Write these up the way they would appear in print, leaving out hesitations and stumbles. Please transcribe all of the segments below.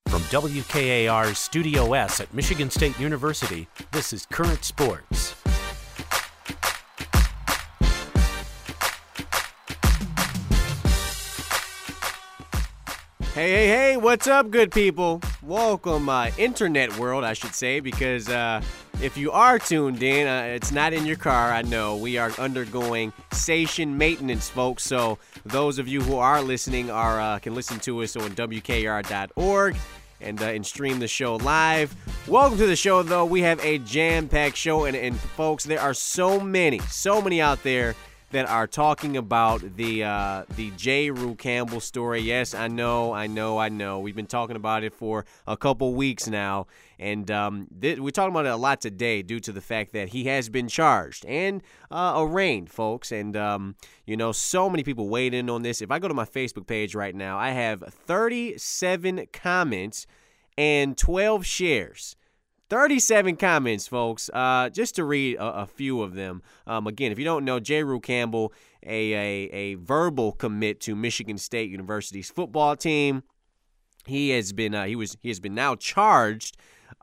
From WKAR's Studio S at Michigan State University, this is Current Sports. Hey, what's up, good people? Welcome, internet world, I should say, because if you are tuned in, it's not in your car, I know. We are undergoing station maintenance, folks, so those of you who are listening can listen to us on WKR.org and stream the show live. Welcome to the show, though. We have a jam-packed show, and folks, there are so many out there that are talking about the J. Rue Campbell story. Yes, I know. We've been talking about it for a couple weeks now, and we're talking about it a lot today due to the fact that he has been charged and arraigned, folks. And, so many people weighed in on this. If I go to my Facebook page right now, I have 37 comments and 12 shares. 37 comments, folks, just to read a few of them. Again, if you don't know, J. Rue Campbell, a verbal commit to Michigan State University's football team. He has been now charged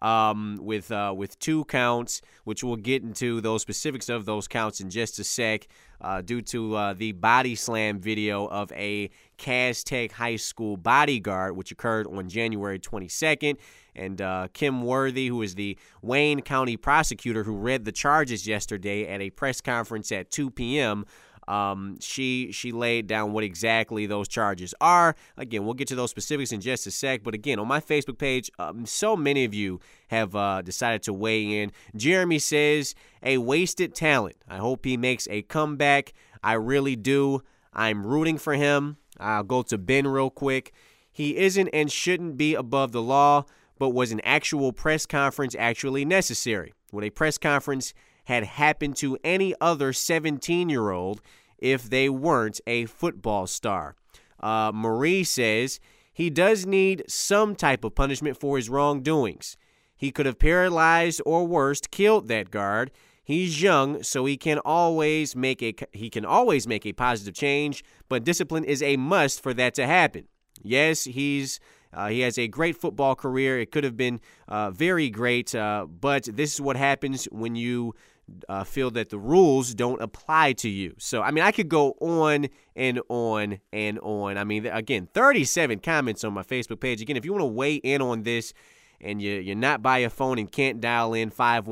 with 2 counts, which we'll get into those specifics of those counts in just a sec, due to the body slam video of a Cass Tech High School bodyguard, which occurred on January 22nd. And Kim Worthy, who is the Wayne County prosecutor who read the charges yesterday at a press conference at 2 p.m., she laid down what exactly those charges are. Again, we'll get to those specifics in just a sec. But again, on my Facebook page, so many of you have decided to weigh in. Jeremy says, a wasted talent. I hope he makes a comeback. I really do. I'm rooting for him. I'll go to Ben real quick. He isn't and shouldn't be above the law, but was an actual press conference actually necessary? Would a press conference had happened to any other 17-year-old if they weren't a football star? Marie says, he does need some type of punishment for his wrongdoings. He could have paralyzed or worse, killed that guard. He's young, so he can always make a positive change, but discipline is a must for that to happen. Yes, he has a great football career. It could have been very great, but this is what happens when you feel that the rules don't apply to you. So, I could go on and on and on. Again, 37 comments on my Facebook page. Again, if you want to weigh in on this and you're not by your phone and can't dial in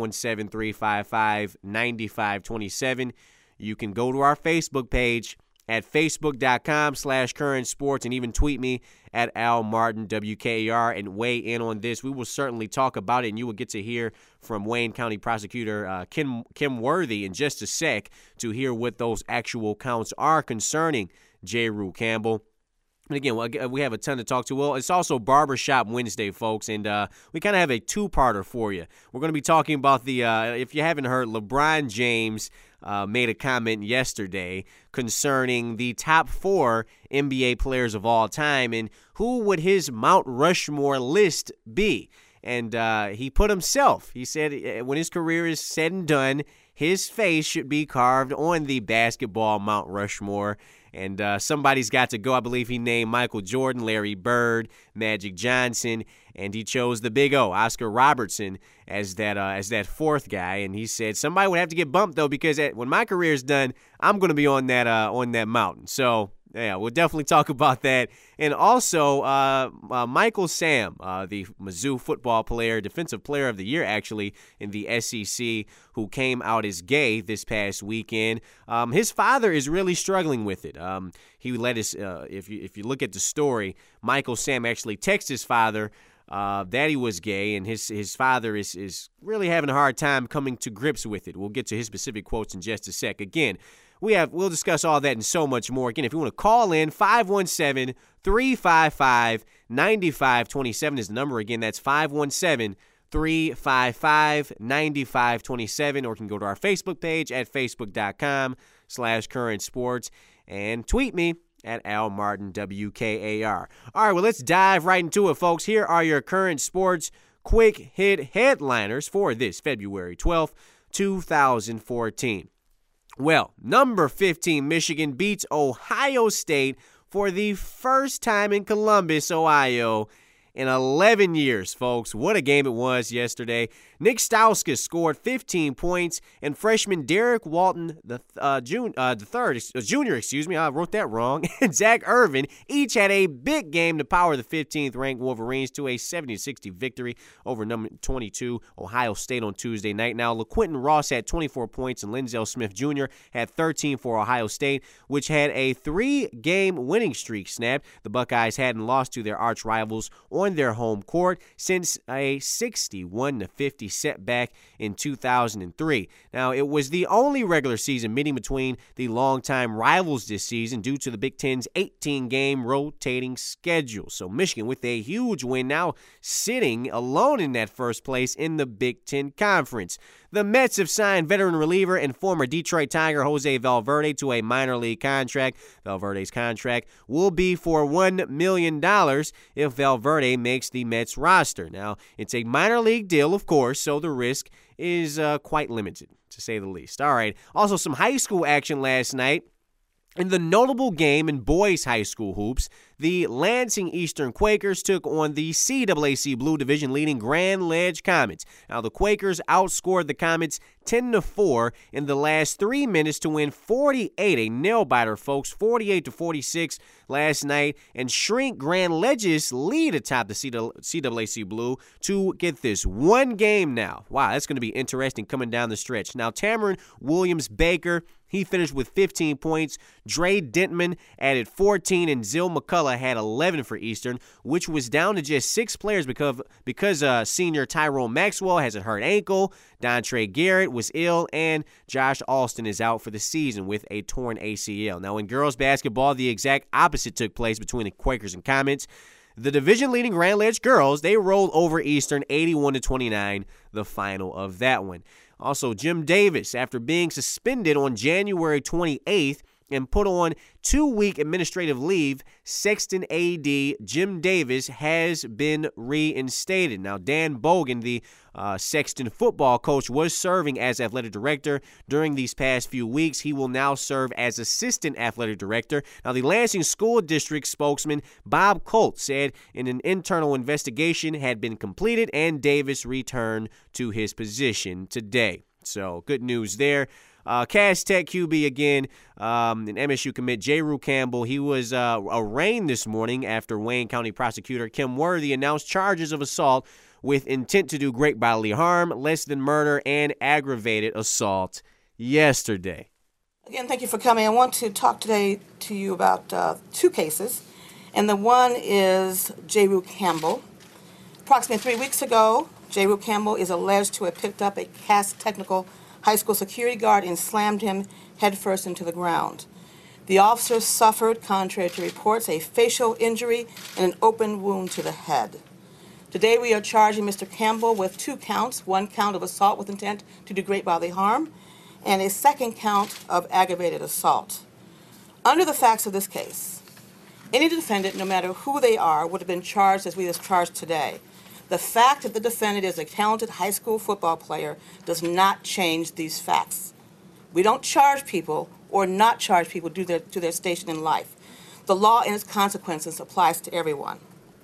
517-355-9527, you can go to our Facebook page at facebook.com/current sports and even tweet me at Al Martin WKAR and weigh in on this. We will certainly talk about it, and you will get to hear from Wayne County Prosecutor Kim Worthy in just a sec to hear what those actual counts are concerning J. Rue Campbell. And again, we have a ton to talk to. Well, it's also Barbershop Wednesday, folks, and we kind of have a two-parter for you. We're going to be talking about if you haven't heard, LeBron James made a comment yesterday concerning the top 4 NBA players of all time and who would his Mount Rushmore list be. And he put himself. He said when his career is said and done, his face should be carved on the basketball Mount Rushmore. And somebody's got to go. I believe he named Michael Jordan, Larry Bird, Magic Johnson, and he chose the Big O, Oscar Robertson, as that 4th guy. And he said somebody would have to get bumped though, because when my career is done, I'm going to be on that mountain. So yeah, we'll definitely talk about that. And also, Michael Sam, the Mizzou football player, defensive player of the year, actually, in the SEC, who came out as gay this past weekend. His father is really struggling with it. He let his, if you look at the story, Michael Sam actually texted his father that he was gay, and his father is really having a hard time coming to grips with it. We'll get to his specific quotes in just a sec. Again, we'll discuss all that and so much more. Again, if you want to call in, 517-355-9527 is the number. Again, that's 517-355-9527, or you can go to our Facebook page at facebook.com/current sports and tweet me at Al Martin WKAR. All right, well, let's dive right into it, folks. Here are your current sports quick hit headliners for this February 12th, 2014. Well, number 15, Michigan beats Ohio State for the first time in Columbus, Ohio, in 11 years, folks. What a game it was yesterday. Nick Stauskas scored 15 points, and freshman Derek Walton, junior, I wrote that wrong, and Zach Irvin each had a big game to power the 15th-ranked Wolverines to a 70-60 victory over number 22 Ohio State on Tuesday night. Now, LaQuinton Ross had 24 points, and Linzel Smith Jr. had 13 for Ohio State, which had a 3-game winning streak snapped. The Buckeyes hadn't lost to their arch rivals on their home court since a 61-50 setback in 2003. Now, it was the only regular season meeting between the longtime rivals this season due to the Big Ten's 18-game rotating schedule. So Michigan, with a huge win, now sitting alone in that first place in the Big Ten Conference. The Mets have signed veteran reliever and former Detroit Tiger Jose Valverde to a minor league contract. Valverde's contract will be for $1 million if Valverde makes the Mets roster. Now, it's a minor league deal, of course, so the risk is quite limited, to say the least. All right, also some high school action last night. In the notable game in boys high school hoops, the Lansing Eastern Quakers took on the CAAC Blue Division leading Grand Ledge Comets. Now, the Quakers outscored the Comets 10-4 in the last 3 minutes to win 48, a nail-biter, folks, 48-46 last night, and shrink Grand Ledge's lead atop the CAAC Blue to, get this, 1 game now. Wow, that's going to be interesting coming down the stretch. Now, Tamarin Williams-Baker, he finished with 15 points. Dre Dentman added 14, and Zill McCullough had 11 for Eastern, which was down to just 6 players because senior Tyrone Maxwell has a hurt ankle, Dontre Garrett was ill, and Josh Alston is out for the season with a torn ACL. Now, in girls basketball, the exact opposite took place between the Quakers and Comets. The division-leading Grand Ledge girls, they rolled over Eastern 81-29, the final of that one. Also, Jim Davis, after being suspended on January 28th and put on 2-week administrative leave, Sexton AD Jim Davis has been reinstated. Now, Dan Bogan, the Sexton football coach, was serving as athletic director during these past few weeks. He will now serve as assistant athletic director. Now, the Lansing School District spokesman Bob Colt said an internal investigation had been completed and Davis returned to his position today. So, good news there. Cass Tech QB again, an MSU commit, J. Rue Campbell. He was arraigned this morning after Wayne County prosecutor Kim Worthy announced charges of assault with intent to do great bodily harm, less than murder, and aggravated assault yesterday. Again, thank you for coming. I want to talk today to you about 2 cases, and the one is J. Rue Campbell. Approximately 3 weeks ago, J. Rue Campbell is alleged to have picked up a Cass Technical high school security guard and slammed him headfirst into the ground. The officer suffered, contrary to reports, a facial injury and an open wound to the head. Today we are charging Mr. Campbell with 2 counts, 1 count of assault with intent to do great bodily harm, and a 2nd count of aggravated assault. Under the facts of this case, any defendant, no matter who they are, would have been charged as we are charged today. The fact that the defendant is a talented high school football player does not change these facts. We don't charge people or not charge people due to their station in life. The law and its consequences applies to everyone.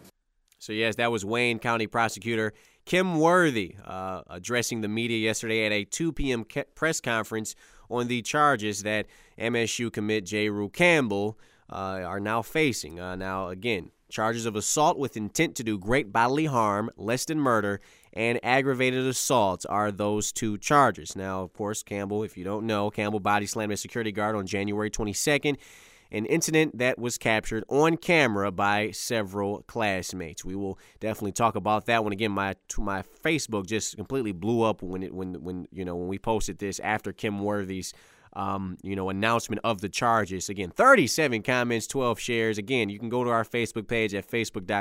So, yes, that was Wayne County prosecutor Kim Worthy addressing the media yesterday at a 2 p.m. press conference on the charges that MSU commit J. Rue Campbell are now facing. Now, again, charges of assault with intent to do great bodily harm, less than murder, and aggravated assault are those 2 charges. Now, of course, Campbell, if you don't know, Campbell body slammed a security guard on January 22nd, an incident that was captured on camera by several classmates. We will definitely talk about that one. Again, my Facebook just completely blew up when we posted this after Kim Worthy's announcement of the charges. Again, 37 comments, 12 shares. Again, you can go to our Facebook page at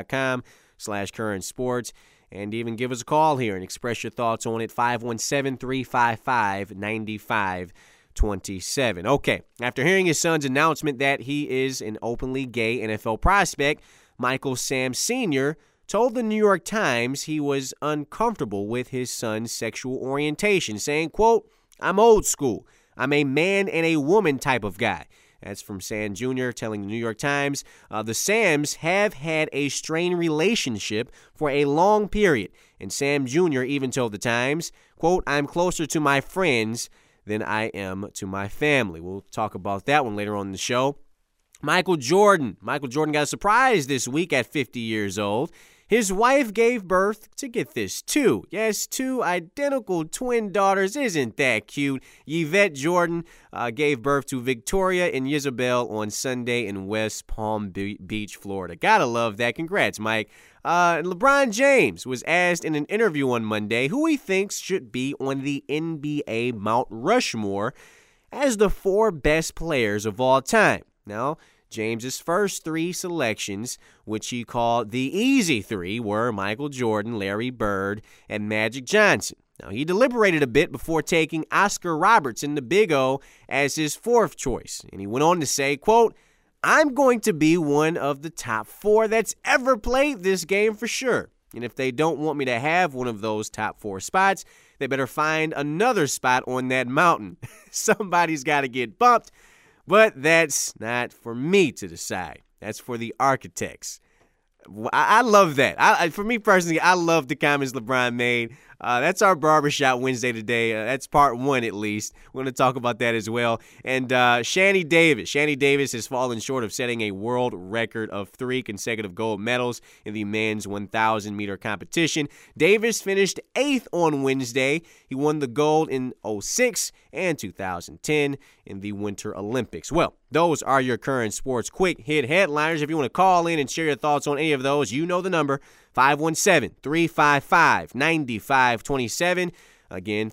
facebook.com/currentsports and even give us a call here and express your thoughts on it, 517-355-9527. Okay, after hearing his son's announcement that he is an openly gay NFL prospect, Michael Sam Sr. told the New York Times he was uncomfortable with his son's sexual orientation, saying, quote, "I'm old school. I'm a man and a woman type of guy. That's from Sam Jr. telling the New York Times. The Sams have had a strained relationship for a long period. And Sam Jr. even told the Times, quote, "I'm closer to my friends than I am to my family." We'll talk about that one later on in the show. Michael Jordan. Michael Jordan got a surprise this week at 50 years old. His wife gave birth to, get this, two identical twin daughters. Isn't that cute? Yvette Jordan gave birth to Victoria and Isabel on Sunday in West Palm Beach, Florida. Gotta love that. Congrats, Mike. LeBron James was asked in an interview on Monday who he thinks should be on the NBA Mount Rushmore as the 4 best players of all time. Now, James's first 3 selections, which he called the easy 3, were Michael Jordan, Larry Bird, and Magic Johnson. Now, he deliberated a bit before taking Oscar Robertson, the Big O, as his 4th choice. And he went on to say, quote, "I'm going to be one of the top 4 that's ever played this game for sure. And if they don't want me to have one of those top 4 spots, they better find another spot on that mountain. Somebody's got to get bumped. But that's not for me to decide. That's for the architects." I love that. For me personally, I love the comments LeBron made. That's our Barbershop Wednesday today. That's part 1 at least. We're going to talk about that as well. And Shanny Davis has fallen short of setting a world record of 3 consecutive gold medals in the men's 1,000-meter competition. Davis finished 8th on Wednesday. He won the gold in 2006 and 2010 in the Winter Olympics. Well, those are your current sports quick hit headliners. If you want to call in and share your thoughts on any of those, you know the number, 517-355-9527. Again,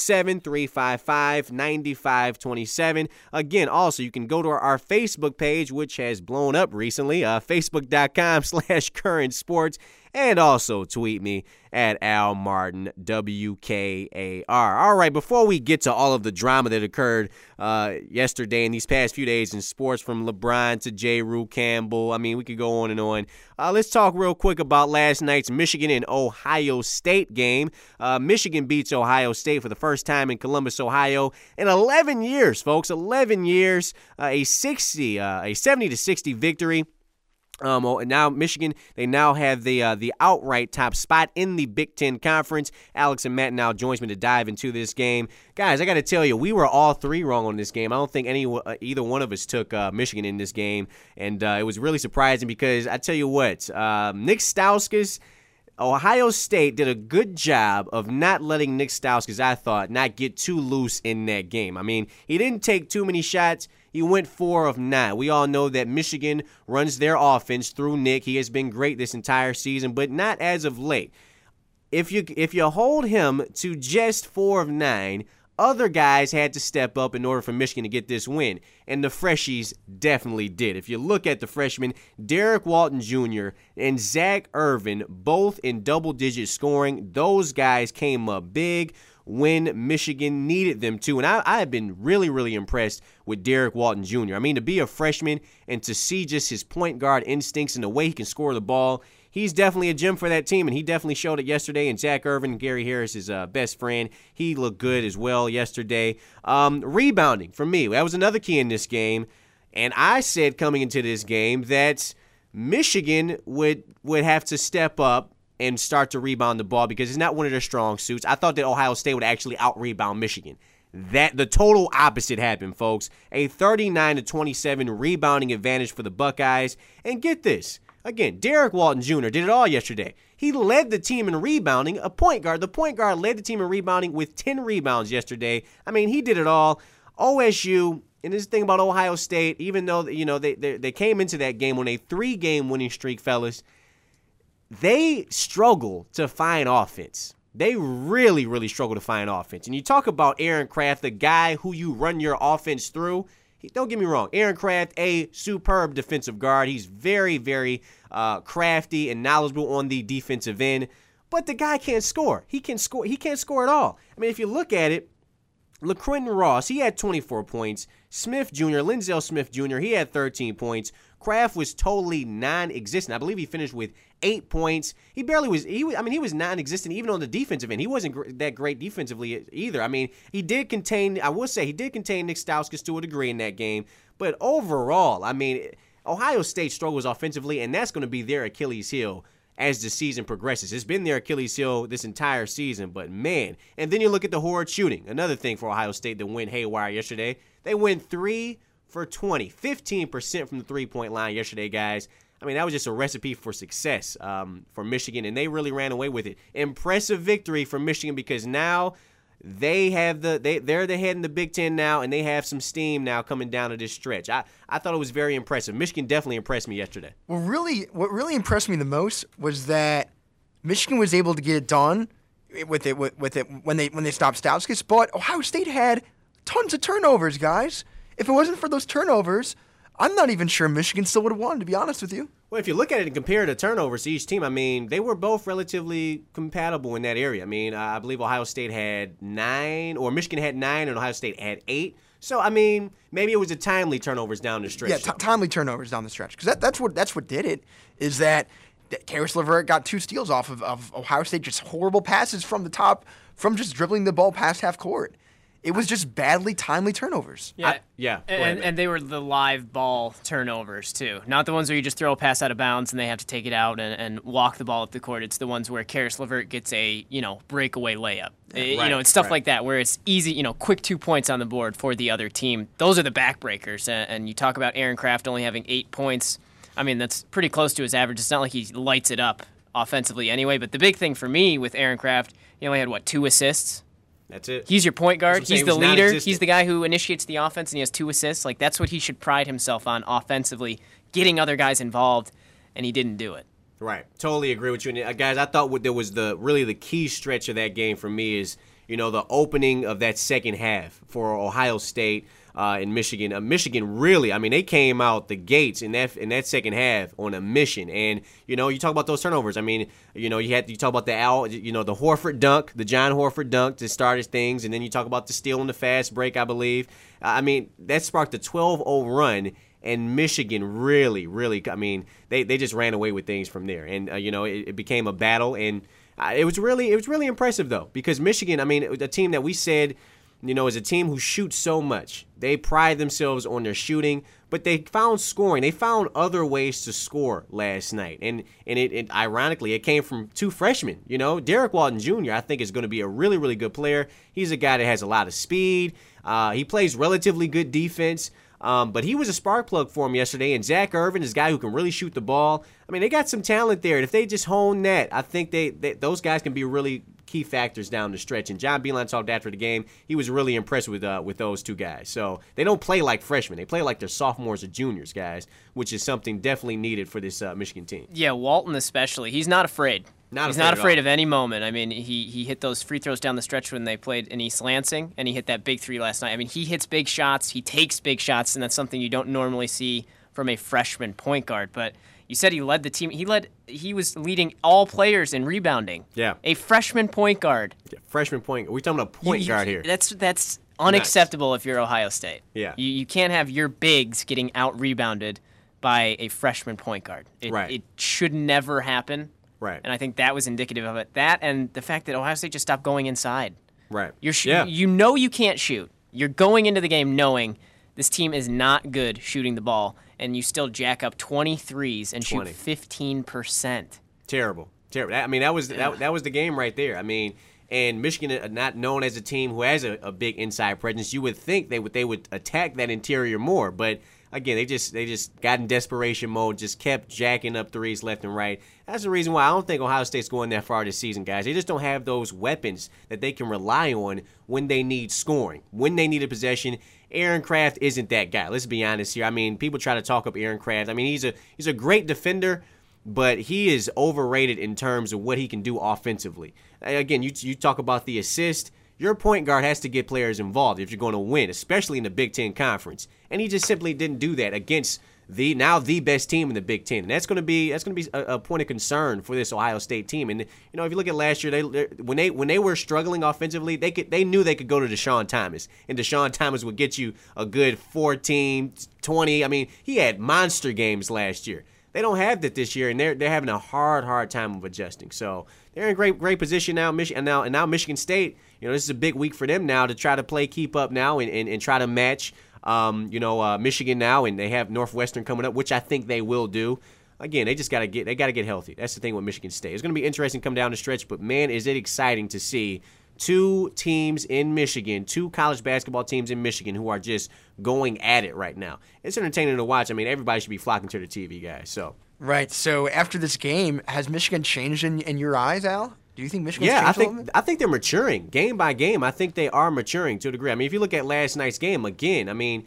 517-355-9527. Again, also, you can go to our Facebook page, which has blown up recently, facebook.com/current sports, and also tweet me at Al Martin, WKAR. All right, before we get to all of the drama that occurred yesterday and these past few days in sports, from LeBron to J. Rue Campbell, I mean, we could go on and on. Let's talk real quick about last night's Michigan and Ohio State game. Michigan beats Ohio State for the first time in Columbus, Ohio in 11 years, folks. 11 years, a 70-60 victory. And now Michigan, they now have the outright top spot in the Big Ten Conference. Alex and Matt now joins me to dive into this game. Guys, I got to tell you, we were all 3 wrong on this game. I don't think either one of us took Michigan in this game, and it was really surprising because I tell you what, Nick Stauskas, Ohio State did a good job of not letting Nick Stauskas, I thought, not get too loose in that game. I mean, he didn't take too many shots. He went 4 of 9. We all know that Michigan runs their offense through Nick. He has been great this entire season, but not as of late. If you hold him to just 4 of 9, other guys had to step up in order for Michigan to get this win, and the freshies definitely did. If you look at the freshmen, Derek Walton Jr. and Zach Irvin, both in double-digit scoring, those guys came up big when Michigan needed them to. And I have been really, really impressed with Derek Walton Jr. I mean, to be a freshman and to see just his point guard instincts and the way he can score the ball, he's definitely a gem for that team, and he definitely showed it yesterday. And Zach Irvin, Gary Harris, his best friend, he looked good as well yesterday. Rebounding, for me, that was another key in this game. And I said coming into this game that Michigan would have to step up and start to rebound the ball because it's not one of their strong suits. I thought that Ohio State would actually out-rebound Michigan. That the total opposite happened, folks. A 39-27 rebounding advantage for the Buckeyes. And get this, again, Derek Walton Jr. did it all yesterday. He led the team in rebounding, a point guard. The point guard led the team in rebounding with 10 rebounds yesterday. I mean, he did it all. OSU, and this thing about Ohio State, even though they came into that game on a 3-game winning streak, fellas, they struggle to find offense. They really, really struggle to find offense. And you talk about Aaron Craft, the guy who you run your offense through. Don't get me wrong. Aaron Craft, a superb defensive guard. He's very, very crafty and knowledgeable on the defensive end. But the guy can't score. He can't score at all. I mean, if you look at it, LaQuinton Ross, he had 24 points. Smith Jr., Linzel Smith Jr., he had 13 points. Kraft was totally non-existent. I believe he finished with 8 points. He barely was. He was non-existent even on the defensive end. He wasn't that great defensively either. I mean, he did contain. I will say he did contain Nick Stauskas to a degree in that game. But overall, I mean, Ohio State struggles offensively, and that's going to be their Achilles heel as the season progresses. It's been their Achilles heel this entire season, but man. And then you look at the horrid shooting. Another thing for Ohio State that went haywire yesterday. They went 3 for 20, 15% from the three-point line yesterday, guys. I mean, that was just a recipe for success for Michigan, and they really ran away with it. Impressive victory for Michigan because now they're the head in the Big Ten now, and they have some steam now coming down to this stretch. I thought it was very impressive. Michigan definitely impressed me yesterday. Well, what really impressed me the most was that Michigan was able to get it done with it when they stopped Stauskas, but Ohio State had tons of turnovers, guys. If it wasn't for those turnovers, I'm not even sure Michigan still would have won, to be honest with you. Well, if you look at it and compare the turnovers to each team, I mean, they were both relatively compatible in that area. I mean, I believe Ohio State had 9, or Michigan had 9, and Ohio State had 8. So, I mean, maybe it was the timely turnovers down the stretch. Yeah, timely turnovers down the stretch. Because that's what did it, is that Karis LeVert got 2 steals off of Ohio State, just horrible passes from the top, from just dribbling the ball past half court. It was just badly timely turnovers. Yeah. And they were the live ball turnovers, too. Not the ones where you just throw a pass out of bounds and they have to take it out and walk the ball up the court. It's the ones where Karis LeVert gets a, breakaway layup. It's stuff like that where it's easy, quick 2 points on the board for the other team. Those are the backbreakers. And you talk about Aaron Kraft only having 8 points. I mean, that's pretty close to his average. It's not like he lights it up offensively anyway. But the big thing for me with Aaron Kraft, he only had, 2 assists? That's it. He's your point guard. He's the leader. He's the guy who initiates the offense, and he has 2 assists. Like, that's what he should pride himself on offensively, getting other guys involved, and he didn't do it. Right. Totally agree with you. And, guys, I thought there was the key stretch of that game for me is, the opening of that second half for Ohio State in Michigan. Michigan really, I mean, they came out the gates in that second half on a mission. And, you talk about those turnovers. I mean, you talk about the Horford dunk, the John Horford dunk to start things, and then you talk about the steal on the fast break, I believe. I mean, that sparked a 12-0 run. And Michigan really, I mean, they just ran away with things from there. And, it became a battle. And it was really impressive, though, because Michigan, I mean, a team that we said, is a team who shoots so much. They pride themselves on their shooting, but they found scoring. They found other ways to score last night. And it ironically, it came from 2 freshmen. Derek Walton Jr., I think, is going to be a really, really good player. He's a guy that has a lot of speed. He plays relatively good defense. But he was a spark plug for him yesterday, and Zach Irvin is a guy who can really shoot the ball. I mean, they got some talent there, and if they just hone that, I think those guys can be really key factors down the stretch. And John Beilein talked after the game. He was really impressed with those 2 guys. So they don't play like freshmen. They play like they're sophomores or juniors, guys, which is something definitely needed for this Michigan team. Yeah, Walton especially. He's not afraid. He's not afraid of any moment. I mean, he hit those free throws down the stretch when they played in East Lansing, and he hit that big 3 last night. I mean, he hits big shots. He takes big shots, and that's something you don't normally see from a freshman point guard. But you said he led the team. He was leading all players in rebounding. Yeah. A freshman point guard. Yeah, freshman point. We're talking about point guard here. That's unacceptable if you're Ohio State. Yeah. You can't have your bigs getting out-rebounded by a freshman point guard. It should never happen. Right. And I think that was indicative of it. That and the fact that Ohio State just stopped going inside. Right. You can't shoot. You're going into the game knowing this team is not good shooting the ball, and you still jack up 23s and shoot 15%. Terrible. I mean, that was the game right there. I mean, and Michigan, not known as a team who has a big inside presence, you would think they would attack that interior more, but again, they just got in desperation mode, just kept jacking up 3s left and right. That's the reason why I don't think Ohio State's going that far this season, guys. They just don't have those weapons that they can rely on when they need scoring, when they need a possession. Aaron Kraft isn't that guy. Let's be honest here. I mean, people try to talk up Aaron Kraft. I mean, he's a great defender, but he is overrated in terms of what he can do offensively. Again, you talk about the assist. Your point guard has to get players involved if you're going to win, especially in the Big Ten Conference. And he just simply didn't do that against the best team in the Big Ten, and that's going to be a point of concern for this Ohio State team. And if you look at last year, when they were struggling offensively, they knew they could go to Deshaun Thomas, and Deshaun Thomas would get you a good 14, 20. I mean, he had monster games last year. They don't have that this year, and they're having a hard time of adjusting. So they're in great position now. Now Michigan State, this is a big week for them now to try to keep up now and try to match. Michigan now, and they have Northwestern coming up, which I think they will do. Again, they got to get healthy. That's the thing with Michigan State. It's going to be interesting to come down the stretch, but man, is it exciting to see two teams in Michigan, two college basketball teams in Michigan who are just going at it right now. It's entertaining to watch. I mean, everybody should be flocking to the TV, guys. So right. So after this game, has Michigan changed in your eyes, Al? Do you think Michigan's changed? I think they're maturing game by game. I think they are maturing to a degree. I mean, if you look at last night's game again, I mean,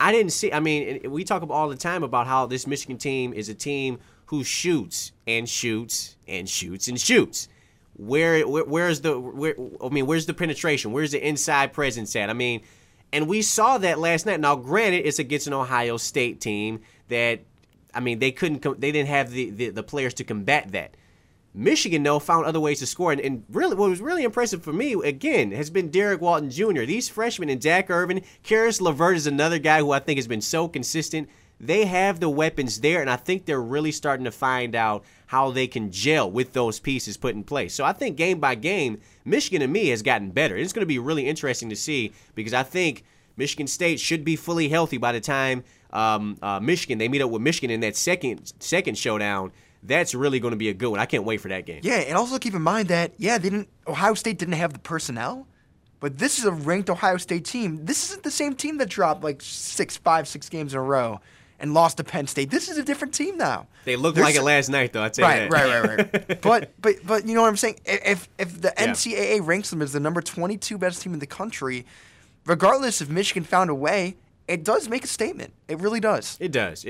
we talk all the time about how this Michigan team is a team who shoots and shoots and shoots and shoots. Where's the penetration? Where's the inside presence at? I mean, and we saw that last night. Now, granted, it's against an Ohio State team that, I mean, they didn't have the players to combat that. Michigan, though, found other ways to score. And really, what was really impressive for me, again, has been Derek Walton Jr. These freshmen and Zach Irvin, Karis LeVert is another guy who I think has been so consistent. They have the weapons there, and I think they're really starting to find out how they can gel with those pieces put in place. So I think game by game, Michigan to me has gotten better. It's going to be really interesting to see because I think Michigan State should be fully healthy by the time they meet up with Michigan in that second showdown. That's really going to be a good one. I can't wait for that game. Yeah, and also keep in mind that, Ohio State didn't have the personnel, but this is a ranked Ohio State team. This isn't the same team that dropped like 6 games in a row and lost to Penn State. This is a different team now. They looked like it last night, though, I'd say that. Right. but you know what I'm saying? If the NCAA ranks them as the number 22 best team in the country, regardless if Michigan found a way, it does make a statement. It really does. It does.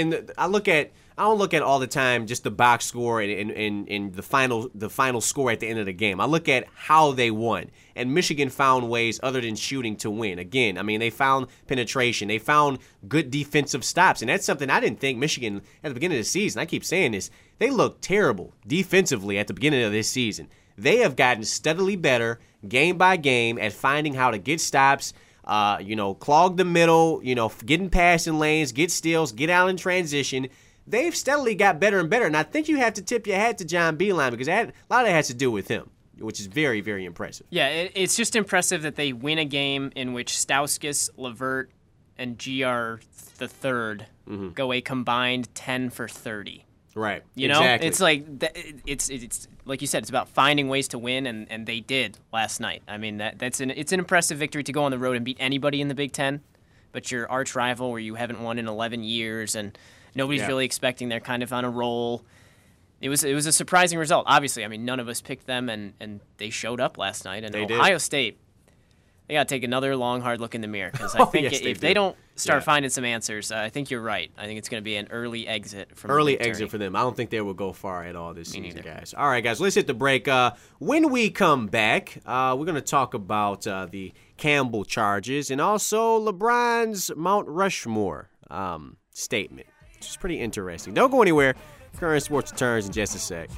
I don't look at all the time just the box score and the final score at the end of the game. I look at how they won. And Michigan found ways other than shooting to win. Again, I mean, they found penetration. They found good defensive stops. And that's something I didn't think Michigan at the beginning of the season. I keep saying this. They looked terrible defensively at the beginning of this season. They have gotten steadily better game by game at finding how to get stops, clog the middle, getting passing lanes, get steals, get out in transition. They've steadily got better and better, and I think you have to tip your hat to John Beilein because a lot of that has to do with him, which is very, very impressive. Yeah, it's just impressive that they win a game in which Stauskas, LeVert, and GR the third go a combined 10 for 30. Right. Exactly. It's like it's like you said, it's about finding ways to win, and they did last night. I mean, it's an impressive victory to go on the road and beat anybody in the Big Ten, but your arch rival where you haven't won in 11 years and nobody's really expecting, they're kind of on a roll. It was a surprising result. Obviously, I mean, none of us picked them, and they showed up last night. And Ohio State, they got to take another long, hard look in the mirror because I think if they don't start finding some answers, I think you're right. I think it's going to be an early exit from exit for them. I don't think they will go far at all this season, guys. All right, guys, let's hit the break. When we come back, we're going to talk about the Campbell charges and also LeBron's Mount Rushmore statement, which is pretty interesting. Don't go anywhere. Current Sports returns in just a sec.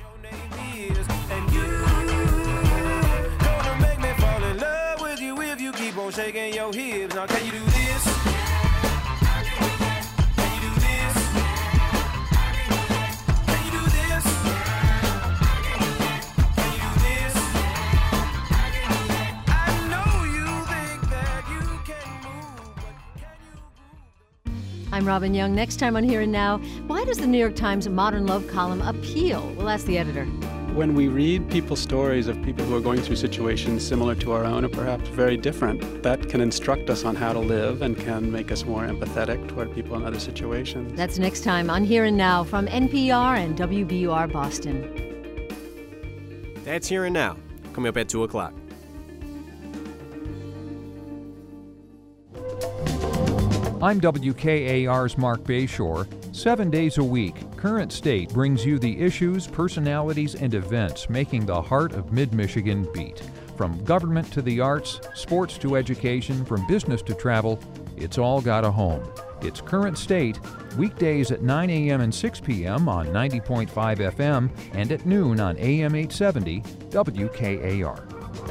Shaking your hips. Now can you do this? Can you do this? Can you do this? Can you do this? I know you think that you can move, but can you? I'm Robin Young. Next time on Here and Now, why does the New York Times Modern Love column appeal? We'll ask the editor. When we read people's stories of people who are going through situations similar to our own or perhaps very different, that can instruct us on how to live and can make us more empathetic toward people in other situations. That's next time on Here and Now from NPR and WBUR Boston. That's Here and Now, coming up at 2 o'clock. I'm WKAR's Mark Bayshore. 7 days a week, Current State brings you the issues, personalities, and events making the heart of Mid-Michigan beat. From government to the arts, sports to education, from business to travel, it's all got a home. It's Current State, weekdays at 9 a.m. and 6 p.m. on 90.5 FM and at noon on AM 870 WKAR.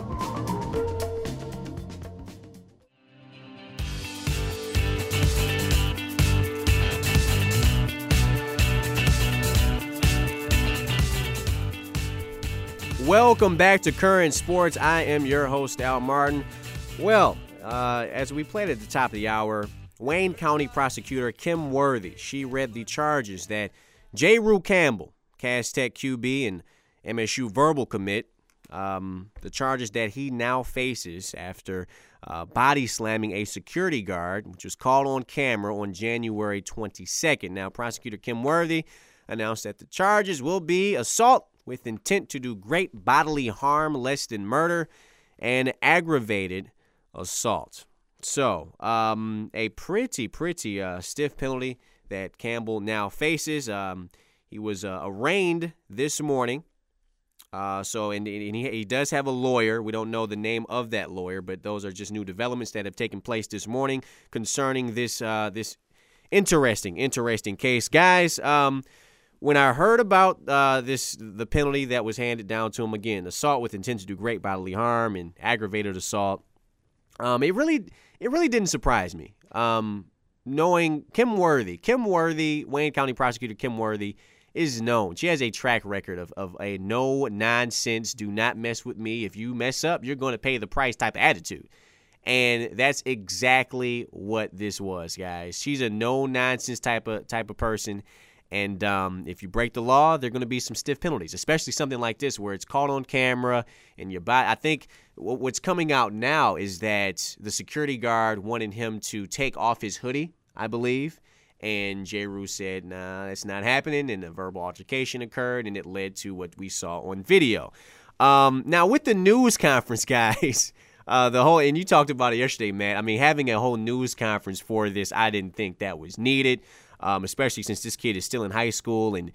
Welcome back to Current Sports. I am your host, Al Martin. Well, as we played at the top of the hour, Wayne County prosecutor Kim Worthy, she read the charges that J. Rue Campbell, Cass Tech QB and MSU verbal commit, the charges that he now faces after body slamming a security guard, which was caught on camera on January 22nd. Now, prosecutor Kim Worthy announced that the charges will be assault with intent to do great bodily harm less than murder and aggravated assault. So, a pretty stiff penalty that Campbell now faces. He was arraigned this morning. And he does have a lawyer. We don't know the name of that lawyer, but those are just new developments that have taken place this morning concerning this interesting case. Guys, when I heard about the penalty that was handed down to him, again, assault with intent to do great bodily harm and aggravated assault, it really didn't surprise me. Knowing Kim Worthy, Wayne County prosecutor Kim Worthy is known. She has a track record of a no-nonsense, do not mess with me. If you mess up, you're going to pay the price type of attitude. And that's exactly what this was, guys. She's a no-nonsense type of person. And if you break the law, there are going to be some stiff penalties, especially something like this where it's caught on camera and your body. I think what's coming out now is that the security guard wanted him to take off his hoodie, I believe. And J. Rue said, nah, that's not happening. And a verbal altercation occurred, and it led to what we saw on video. Now, with the news conference, guys, and you talked about it yesterday, Matt. I mean, having a whole news conference for this, I didn't think that was needed. Especially since this kid is still in high school and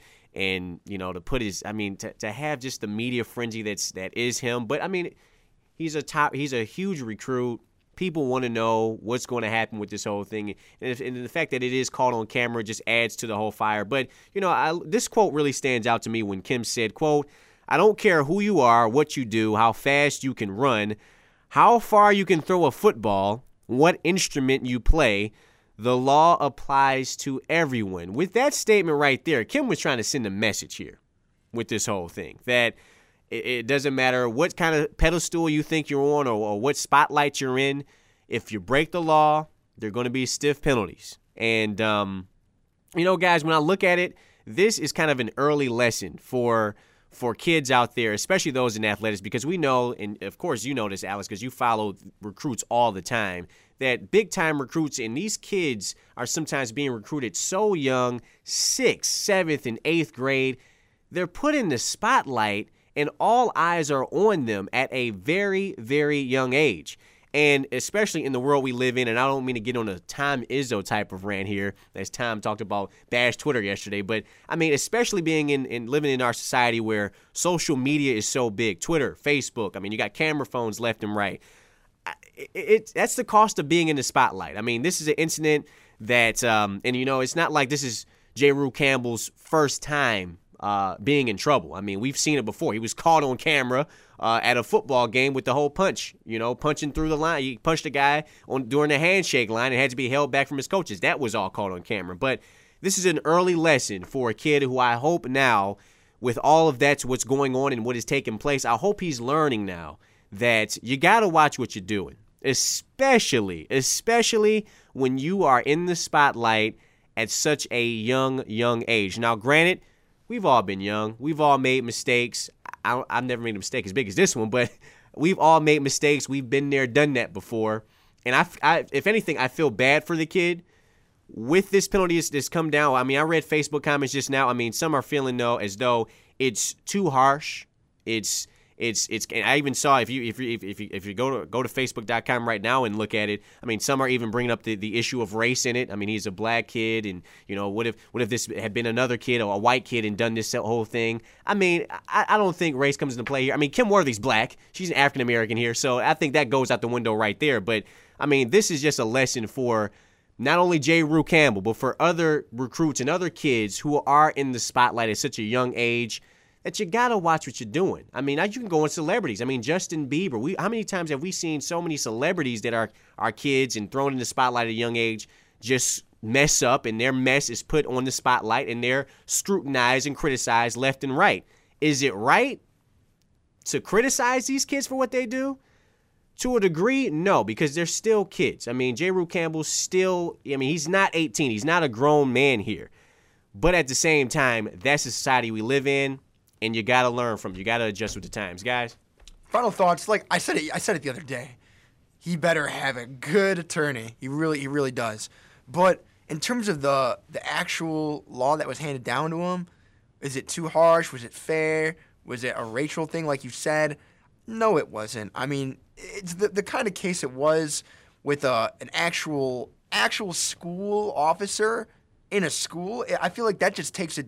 to put to have just the media frenzy that is him. But I mean, he's a huge recruit. People want to know what's going to happen with this whole thing. And the fact that it is caught on camera just adds to the whole fire. But, this quote really stands out to me when Kim said, quote, "I don't care who you are, what you do, how fast you can run, how far you can throw a football, what instrument you play. The law applies to everyone." With that statement right there, Kim was trying to send a message here with this whole thing, that it doesn't matter what kind of pedestal you think you're on or what spotlight you're in. If you break the law, there are going to be stiff penalties. And, guys, when I look at it, this is kind of an early lesson for kids out there, especially those in athletics, because we know, and of course you know this, Alex, because you follow recruits all the time, that big-time recruits and these kids are sometimes being recruited so young, 6th, 7th, and 8th grade. They're put in the spotlight, and all eyes are on them at a very, very young age. And especially in the world we live in, and I don't mean to get on a Tom Izzo type of rant here, as Tom talked about Bash Twitter yesterday, but I mean, especially being in living in our society where social media is so big, Twitter, Facebook, I mean, you got camera phones left and right. That's the cost of being in the spotlight. I mean, this is an incident that, it's not like this is J. Rue Campbell's first time being in trouble. I mean, we've seen it before. He was caught on camera at a football game with the whole punch, punching through the line. He punched a guy during the handshake line and had to be held back from his coaches. That was all caught on camera. But this is an early lesson for a kid who I hope now, with all of that's what's going on and what is taking place, I hope he's learning now that you got to watch what you're doing, especially when you are in the spotlight at such a young age. Now, granted, we've all been young. We've all made mistakes. I've never made a mistake as big as this one, but we've all made mistakes. We've been there, done that before. And I if anything, I feel bad for the kid. With this penalty that's come down, I mean, I read Facebook comments just now. I mean, some are feeling as though it's too harsh. It's. And I even saw if you go to Facebook.com right now and look at it. I mean, some are even bringing up the issue of race in it. I mean, he's a black kid, and what if this had been another kid or a white kid and done this whole thing? I mean, I don't think race comes into play here. I mean, Kim Worthy's black; she's an African American here, so I think that goes out the window right there. But I mean, this is just a lesson for not only J. Rue Campbell, but for other recruits and other kids who are in the spotlight at such a young age, that you got to watch what you're doing. I mean, you can go on celebrities. I mean, Justin Bieber. How many times have we seen so many celebrities that are kids and thrown in the spotlight at a young age just mess up, and their mess is put on the spotlight, and they're scrutinized and criticized left and right. Is it right to criticize these kids for what they do? To a degree, no, because they're still kids. I mean, J. Rue Campbell's still, he's not 18. He's not a grown man here. But at the same time, that's the society we live in, and you got to learn from it. You got to adjust with the times, guys. Final thoughts. Like I said it the other day. He better have a good attorney. He really does. But in terms of the actual law that was handed down to him, is it too harsh? Was it fair? Was it a racial thing like you said? No, it wasn't. I mean, it's the kind of case it was with an actual school officer in a school. I feel like that just takes it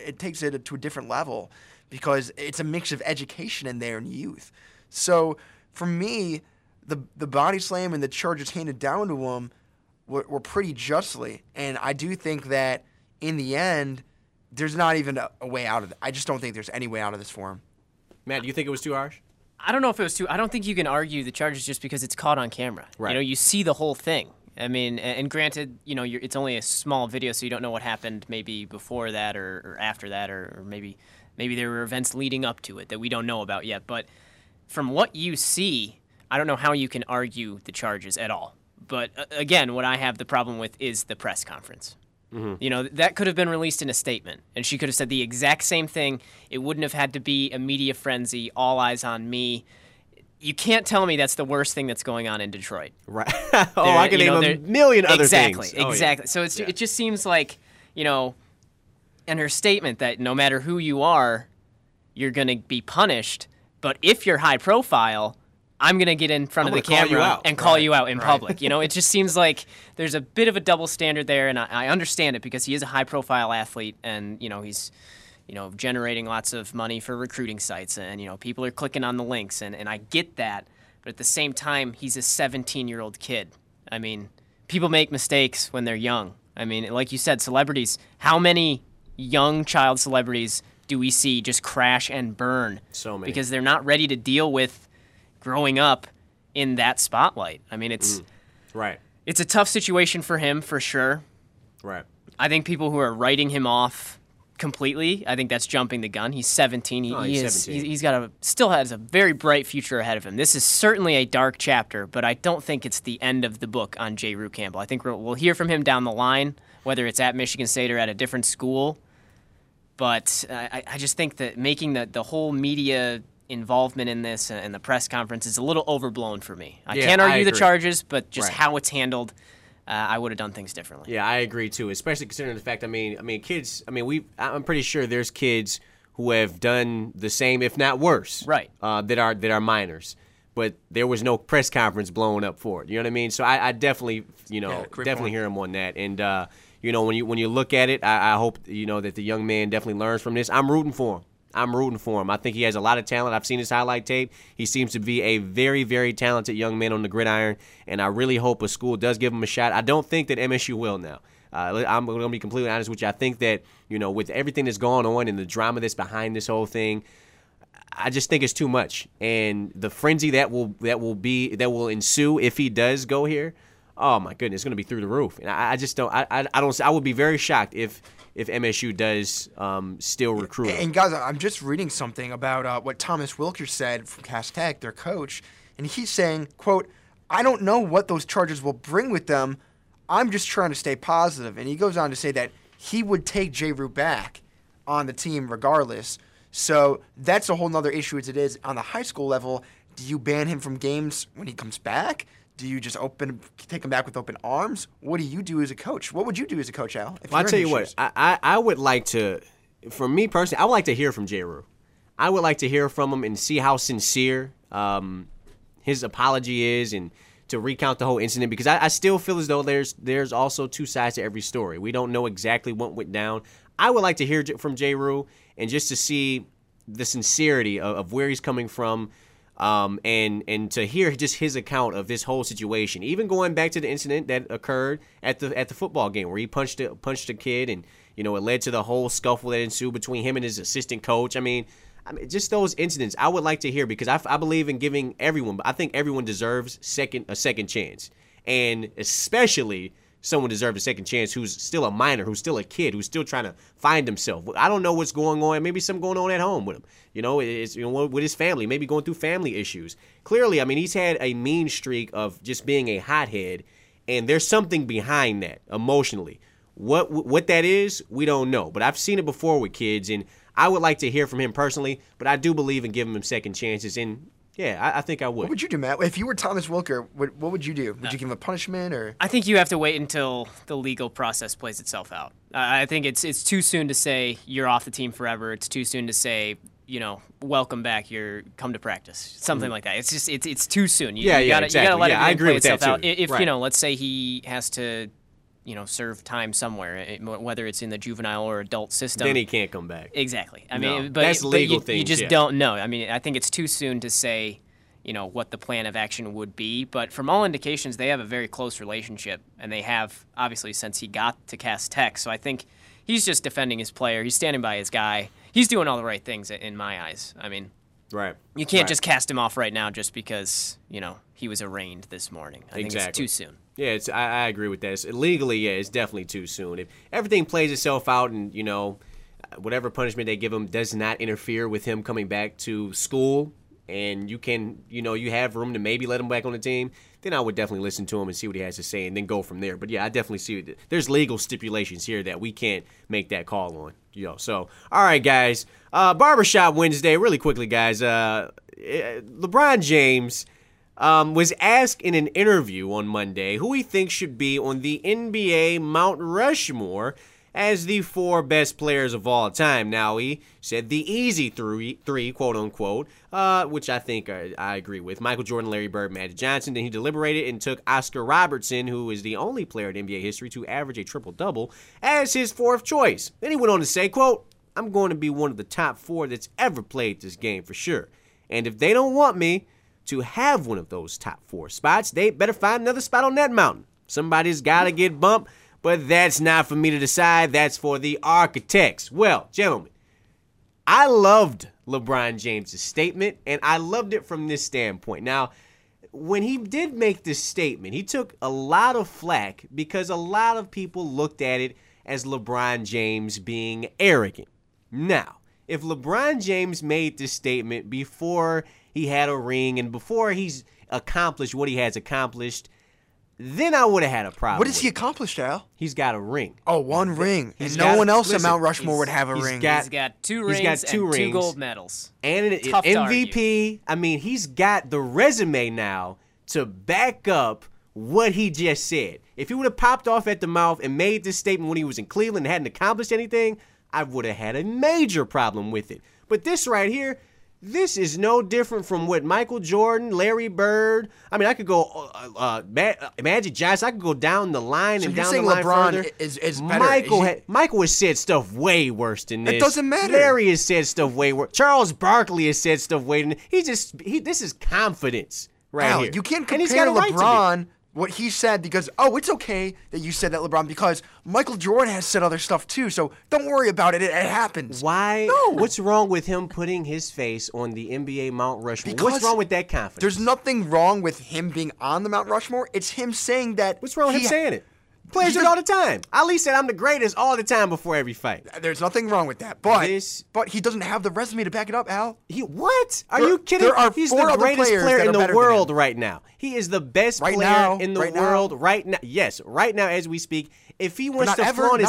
to a different level because it's a mix of education in there and youth. So for me, the body slam and the charges handed down to him were pretty justly, and I do think that in the end, there's not even a way out of it. I just don't think there's any way out of this for him. Matt, do you think it was too harsh? I don't know if it was too. I don't think you can argue the charges just because it's caught on camera. Right. You see the whole thing. I mean, and granted, it's only a small video, so you don't know what happened maybe before that or after that, or maybe there were events leading up to it that we don't know about yet. But from what you see, I don't know how you can argue the charges at all. But again, what I have the problem with is the press conference. Mm-hmm. That could have been released in a statement, and she could have said the exact same thing. It wouldn't have had to be a media frenzy, all eyes on me. You can't tell me that's the worst thing that's going on in Detroit. Right. I can name a million other things. Exactly. Yeah. So it just seems like, in her statement that no matter who you are, you're going to be punished. But if you're high profile, I'm going to get in front of the camera and call you out in public. It just seems like there's a bit of a double standard there, and I understand it because he is a high-profile athlete, and, he's, generating lots of money for recruiting sites, and, people are clicking on the links, and I get that. But at the same time, he's a 17-year-old kid. I mean, people make mistakes when they're young. I mean, like you said, celebrities, how many young child celebrities do we see just crash and burn? So many. Because they're not ready to deal with growing up in that spotlight. I mean, it's right. It's a tough situation for him, for sure. Right. I think people who are writing him off completely, I think that's jumping the gun. He's 17. He's 17. He's still has a very bright future ahead of him. This is certainly a dark chapter, but I don't think it's the end of the book on J. Rue Campbell. I think we'll hear from him down the line, whether it's at Michigan State or at a different school. But I just think that making the whole media involvement in this and the press conference is a little overblown for me. I can't argue the charges, but just how it's handled, I would have done things differently. Yeah, I agree too, especially considering the fact, kids, I'm pretty sure there's kids who have done the same, if not worse, right? That are minors, but there was no press conference blown up for it. You know what I mean? So I definitely, definitely hear him on that. And when you look at it, I hope that the young man definitely learns from this. I'm rooting for him. I think he has a lot of talent. I've seen his highlight tape. He seems to be a very, very talented young man on the gridiron, and I really hope a school does give him a shot. I don't think that MSU will now. I'm going to be completely honest with you. I think that, with everything that's going on and the drama that's behind this whole thing, I just think it's too much. And the frenzy that will ensue if he does go here, oh my goodness, it's going to be through the roof. And I would be very shocked if MSU does still recruit. And guys, I'm just reading something about what Thomas Wilker said from Cass Tech, their coach, and he's saying, quote, "I don't know what those charges will bring with them. I'm just trying to stay positive." And he goes on to say that he would take J. Rue back on the team regardless. So that's a whole nother issue as it is on the high school level. Do you ban him from games when he comes back? Do you just take him back with open arms? What do you do as a coach? What would you do as a coach, Al? Well, I'll tell you what. I would like to, for me personally, I would like to hear from J. Rue. I would like to hear from him and see how sincere his apology is and to recount the whole incident, because I still feel as though there's also two sides to every story. We don't know exactly what went down. I would like to hear from J. Rue and just to see the sincerity of where he's coming from. And to hear just his account of this whole situation, even going back to the incident that occurred at the football game where he punched a kid, and it led to the whole scuffle that ensued between him and his assistant coach. I mean, just those incidents I would like to hear, because I believe in giving everyone. I think everyone deserves a second chance, and especially someone deserves a second chance who's still a minor, who's still a kid, who's still trying to find himself. I don't know what's going on. Maybe something going on at home with him. With his family, maybe going through family issues. Clearly, I mean, he's had a mean streak of just being a hothead, and there's something behind that emotionally. What that is, we don't know. But I've seen it before with kids, and I would like to hear from him personally. But I do believe in giving him second chances, and yeah, I think I would. What would you do, Matt? If you were Thomas Wilker, what would you do? Would you give him a punishment, or? I think you have to wait until the legal process plays itself out. I think it's too soon to say you're off the team forever. It's too soon to say, welcome back. You're come to practice, something like that. It's just it's too soon. You gotta let it play itself out. If right. Let's say he has to, serve time somewhere, whether it's in the juvenile or adult system. Then he can't come back. Exactly. I No, mean, that's legal things. You just don't know. I mean, I think it's too soon to say, what the plan of action would be. But from all indications, they have a very close relationship, and they have, obviously, since he got to Cass Tech. So I think he's just defending his player. He's standing by his guy. He's doing all the right things in my eyes. I mean, right. You can't just cast him off right now just because, he was arraigned this morning. I think it's too soon. Yeah, I agree with that. Legally, yeah, it's definitely too soon. If everything plays itself out and, whatever punishment they give him does not interfere with him coming back to school, and you can, you have room to maybe let him back on the team, then I would definitely listen to him and see what he has to say and then go from there. But, yeah, I definitely see there's legal stipulations here that we can't make that call on. So, all right, guys. Barbershop Wednesday, really quickly, guys. LeBron James was asked in an interview on Monday who he thinks should be on the NBA Mount Rushmore as the 4 best players of all time. Now, he said the easy three, quote-unquote, which I think I agree with. Michael Jordan, Larry Bird, Magic Johnson. Then he deliberated and took Oscar Robertson, who is the only player in NBA history to average a triple-double, as his 4th choice. Then he went on to say, quote, I'm going to be one of the top 4 that's ever played this game for sure. And if they don't want me to have one of those top 4 spots, they better find another spot on that mountain. Somebody's got to get bumped, but that's not for me to decide. That's for the architects. Well, gentlemen, I loved LeBron James' statement, and I loved it from this standpoint. Now, when he did make this statement, he took a lot of flack because a lot of people looked at it as LeBron James being arrogant. Now, if LeBron James made this statement before he had a ring and before he's accomplished what he has accomplished, then I would have had a problem. What has he accomplished, Al? He's got a ring. Oh, 1 ring. And no one else at Mount Rushmore would have a ring. He's got 2 rings and 2 gold medals. And an MVP. I mean, he's got the resume now to back up what he just said. If he would have popped off at the mouth and made this statement when he was in Cleveland and hadn't accomplished anything, I would have had a major problem with it. But this right here, this is no different from what Michael Jordan, Larry Bird. I mean, I could go Magic Johnson. I could go down the line and down the line further. LeBron is better. Michael has said stuff way worse than this. It doesn't matter. Larry has said stuff way worse. Charles Barkley has said stuff way than this. This is confidence right here. You can't And he's compare got a right to LeBron what he said because, it's okay that you said that, LeBron, because Michael Jordan has said other stuff too, so don't worry about it. It happens. Why? No. What's wrong with him putting his face on the NBA Mount Rushmore? Because what's wrong with that confidence? There's nothing wrong with him being on the Mount Rushmore. It's him saying that. What's wrong with him saying it? Players do it all the time. Ali said I'm the greatest all the time before every fight. There's nothing wrong with that. But he doesn't have the resume to back it up, Al. What? Are you kidding? He's the greatest player in the world right now. He is the best player in the world right now. Yes, right now as we speak. If he wants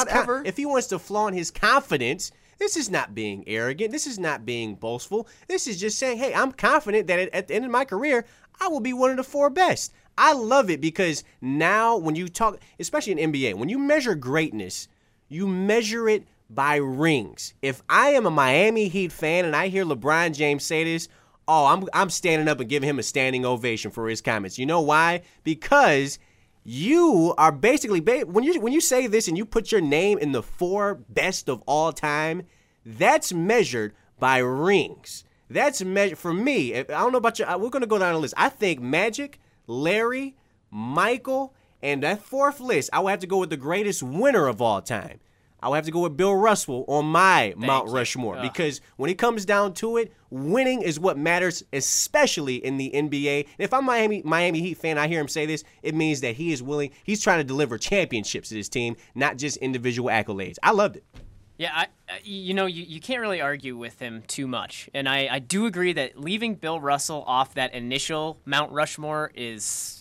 to flaunt his confidence, this is not being arrogant. This is not being boastful. This is just saying, hey, I'm confident that at the end of my career, I will be one of the 4 best. I love it because now when you talk, especially in NBA, when you measure greatness, you measure it by rings. If I am a Miami Heat fan and I hear LeBron James say this, I'm standing up and giving him a standing ovation for his comments. You know why? Because you are basically, when you say this and you put your name in the 4 best of all time, that's measured by rings. That's for me. I don't know about you. We're going to go down the list. I think Magic, Larry, Michael, and that fourth list, I would have to go with the greatest winner of all time. I would have to go with Bill Russell on my Mount Rushmore because when it comes down to it, winning is what matters, especially in the NBA. And if I'm a Miami Heat fan, I hear him say this, it means that he is willing. He's trying to deliver championships to his team, not just individual accolades. I loved it. Yeah, you can't really argue with him too much. And I do agree that leaving Bill Russell off that initial Mount Rushmore is,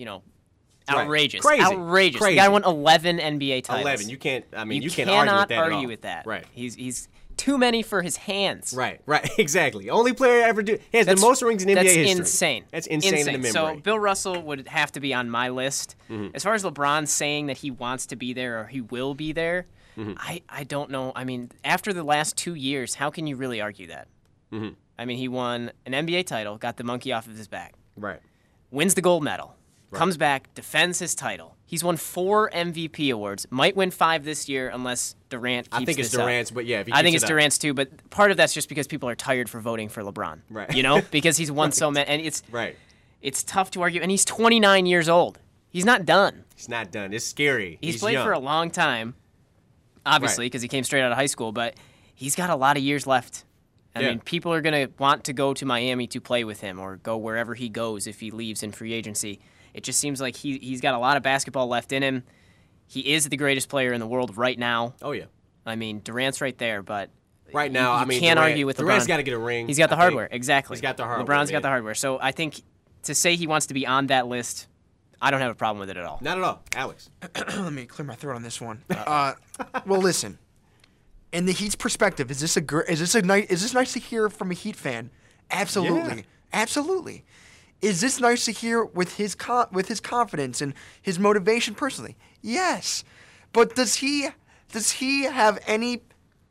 outrageous. Right. Outrageous. Crazy. The guy won 11 NBA titles. 11. You can't argue with that cannot at all. argue with that. Right. He's too many for his hands. Right, exactly. Only player ever do. He has the most rings in NBA history. That's insane. That's insane in the memory. So Bill Russell would have to be on my list. Mm-hmm. As far as LeBron saying that he wants to be there or he will be there, mm-hmm. I don't know. I mean, after the last 2 years, how can you really argue that? Mm-hmm. I mean, he won an NBA title, got the monkey off of his back. Right. Wins the gold medal. Comes back, defends his title. He's won 4 MVP awards. Might win 5 this year unless Durant keeps I think it's this up. Durant's, but yeah, if he I think keeps it's it up. Durant's too, but part of that's just because people are tired for voting for LeBron. Right. Because he's won so many, and it's Right. It's tough to argue, and he's 29 years old. He's not done. He's not done. It's scary. He's played young. for a long time, obviously, because he came straight out of high school, but he's got a lot of years left. I mean, people are going to want to go to Miami to play with him or go wherever he goes if he leaves in free agency. It just seems like he's got a lot of basketball left in him. He is the greatest player in the world right now. Oh, yeah. I mean, Durant's right there, but right now, you can't argue with LeBron. Durant's got to get a ring. He's got the hardware, exactly. He's got the hardware. LeBron's got the hardware. So I think to say he wants to be on that list, I don't have a problem with it at all. Not at all. Alex. Let me clear my throat on this one. Well, listen. In the Heat's perspective, is this nice to hear from a Heat fan? Absolutely. Yeah. Absolutely. Is this nice to hear with his confidence and his motivation personally? Yes. But does he have any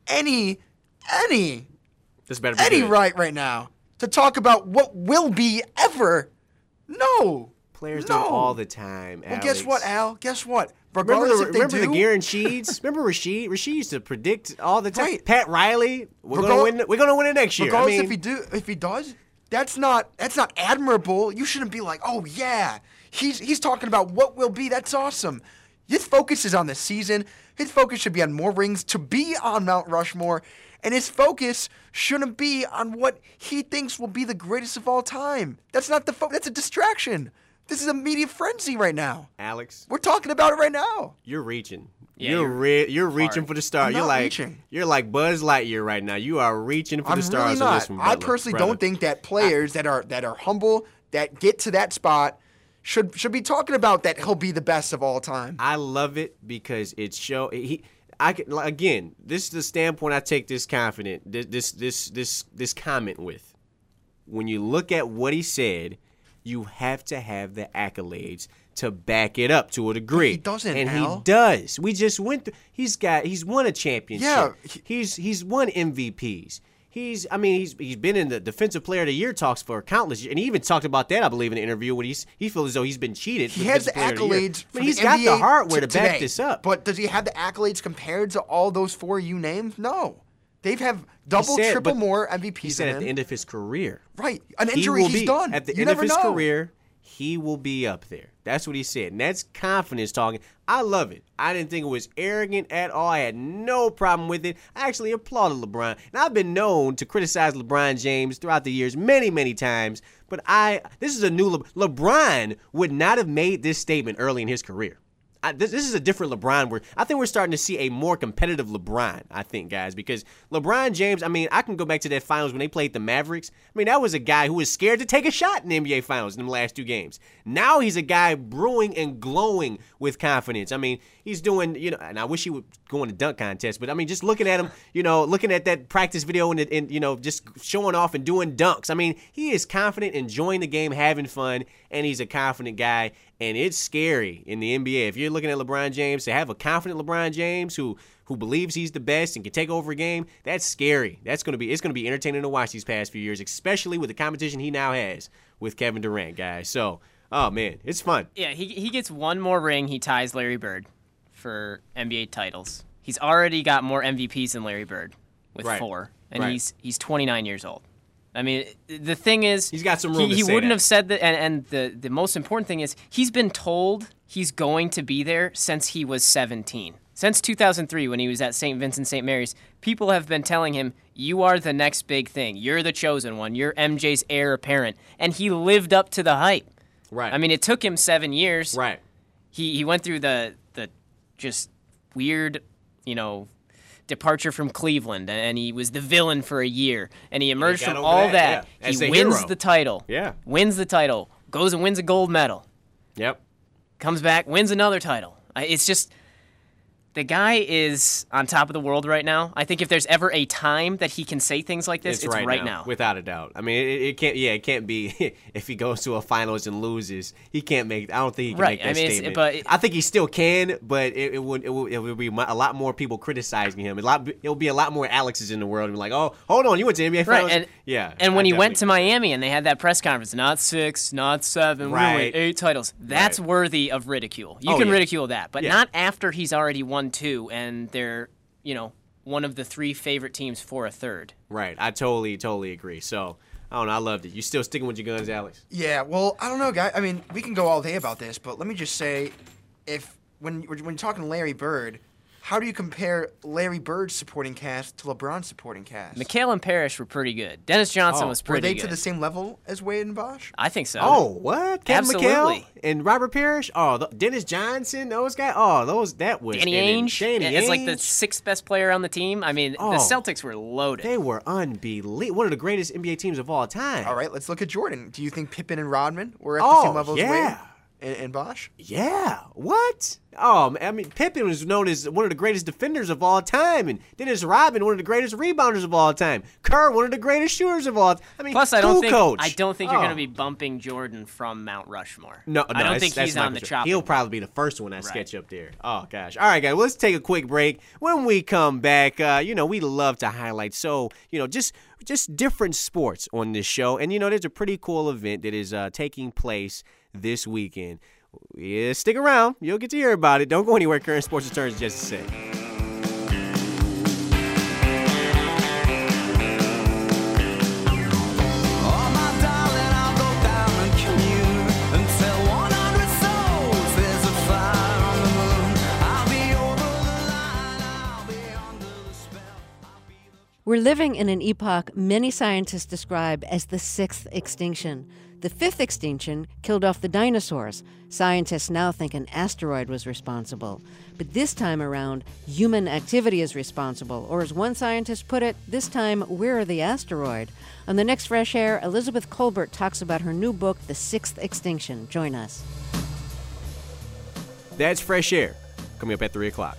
This better be good. right now to talk about what will be ever? No. Players do it all the time, Well, Alex. guess what, Al? Guess what? Remember Regardless the if they do, Garen Sheeds? Remember Rasheed? Rasheed used to predict all the time. Right. Pat Riley, we're gonna win it next year. Regardless if he does, that's not admirable. You shouldn't be like, oh yeah, he's talking about what will be. That's awesome. His focus is on the season. His focus should be on more rings to be on Mount Rushmore, and his focus shouldn't be on what he thinks will be the greatest of all time. That's not the that's a distraction. This is a media frenzy right now. Alex, we're talking about it right now. You're reaching. Yeah, you're reaching for the star. I'm You're not like reaching. You're like Buzz Lightyear right now. You are reaching for I'm the stars really on not. this one, I brother. personally Brother. don't think that players that are humble, that get to that spot, should be talking about that he'll be the best of all time. I love it because it again, this is the standpoint I take this comment with. When you look at what he said, you have to have the accolades to back it up to a degree. He doesn't, and Al. he does. We just went through. He's won a championship. Yeah, he's won MVPs. He's been in the Defensive Player of the Year talks for countless years, and he even talked about that, I believe, in an interview when he feels as though he's been cheated. He has the accolades. I mean, he's got the hardware to back this up. But does he have the accolades compared to all those 4 you named? No. They have double, triple more MVPs. He said than at the him. end of his career. Right. An injury, he's done. At the you end of never his know. career, he will be up there. That's what he said. And that's confidence talking. I love it. I didn't think it was arrogant at all. I had no problem with it. I actually applauded LeBron. And I've been known to criticize LeBron James throughout the years many, many times. But this is a new LeBron would not have made this statement early in his career. This is a different LeBron. I think we're starting to see a more competitive LeBron, I think, guys, because LeBron James, I mean, I can go back to that finals when they played the Mavericks. I mean, that was a guy who was scared to take a shot in the NBA finals in the last 2 games. Now he's a guy brewing and glowing with confidence. I mean, he's doing, and I wish he would go in the dunk contest, but I mean, just looking at him, looking at that practice video and just showing off and doing dunks. I mean, he is confident, enjoying the game, having fun, and he's a confident guy. And it's scary in the NBA. If you're looking at LeBron James, to have a confident LeBron James who believes he's the best and can take over a game, that's scary. It's going to be entertaining to watch these past few years, especially with the competition he now has with Kevin Durant, guys. So, oh man, it's fun. Yeah, he gets 1 more ring. He ties Larry Bird for NBA titles. He's already got more MVPs than Larry Bird with 4, and he's 29 years old. I mean, the thing is, he's got some room to he say wouldn't that. have said that. And the most important thing is he's been told he's going to be there since he was 17. Since 2003, when he was at St. Vincent St. Mary's, people have been telling him, you are the next big thing. You're the chosen one. You're MJ's heir apparent. And he lived up to the hype. Right. I mean, it took him 7 years. Right. He went through the just weird, departure from Cleveland, and he was the villain for a year, and he emerged from all that. Yeah. As He a wins hero. the title. Yeah. Wins the title. Goes and wins a gold medal. Yep. Comes back, wins another title. It's just, the guy is on top of the world right now. I think if there's ever a time that he can say things like this, it's right now. Without a doubt. I mean, it can't. Yeah, it can't be if he goes to a finals and loses. He can't make. I don't think he can make that statement. I think he still can, but it would be a lot more people criticizing him. It'll be a lot more Alexes in the world and be like, oh, hold on, you went to NBA finals. Right, and when he went to Miami and they had that press conference, not 6, not 7, Right. we win 8 titles. That's worthy of ridicule. You can ridicule that, but not after he's already won 2 and they're, one of the 3 favorite teams for a third. Right. I totally agree. So, I don't know. I loved it. You still sticking with your guns, Alex? Yeah, well, I don't know, guy. I mean, we can go all day about this, but let me just say, when you're talking Larry Bird, how do you compare Larry Bird's supporting cast to LeBron's supporting cast? McHale and Parrish were pretty good. Dennis Johnson was pretty good. Were they to the same level as Wade and Bosh? I think so. Oh, what? Kevin Absolutely. McHale and Robert Parrish? Oh, Dennis Johnson, those guys? Oh, that was... Danny Ainge is like the Ainge. 6th best player on the team. I mean, the Celtics were loaded. They were unbelievable. One of the greatest NBA teams of all time. All right, let's look at Jordan. Do you think Pippen and Rodman were at the same level as Wade and Bosh? Yeah. What? Oh, I mean, Pippen was known as one of the greatest defenders of all time, and Dennis Rodman, one of the greatest rebounders of all time. Kerr, one of the greatest shooters of all time. I mean, plus, I don't coach. think you're going to be bumping Jordan from Mount Rushmore. No, I don't think he's on the chopping. He'll probably be the first one I sketch up there. Oh gosh. All right, guys. Well, let's take a quick break. When we come back, we love to highlight just different sports on this show, and there's a pretty cool event that is taking place this weekend. Yeah, stick around. You'll get to hear about it. Don't go anywhere. Current Sports returns in just a sec. We're living in an epoch many scientists describe as the 6th extinction. The 5th extinction killed off the dinosaurs. Scientists now think an asteroid was responsible. But this time around, human activity is responsible. Or as one scientist put it, this time, we're the asteroid. On the next Fresh Air, Elizabeth Colbert talks about her new book, The 6th Extinction. Join us. That's Fresh Air, coming up at 3 o'clock.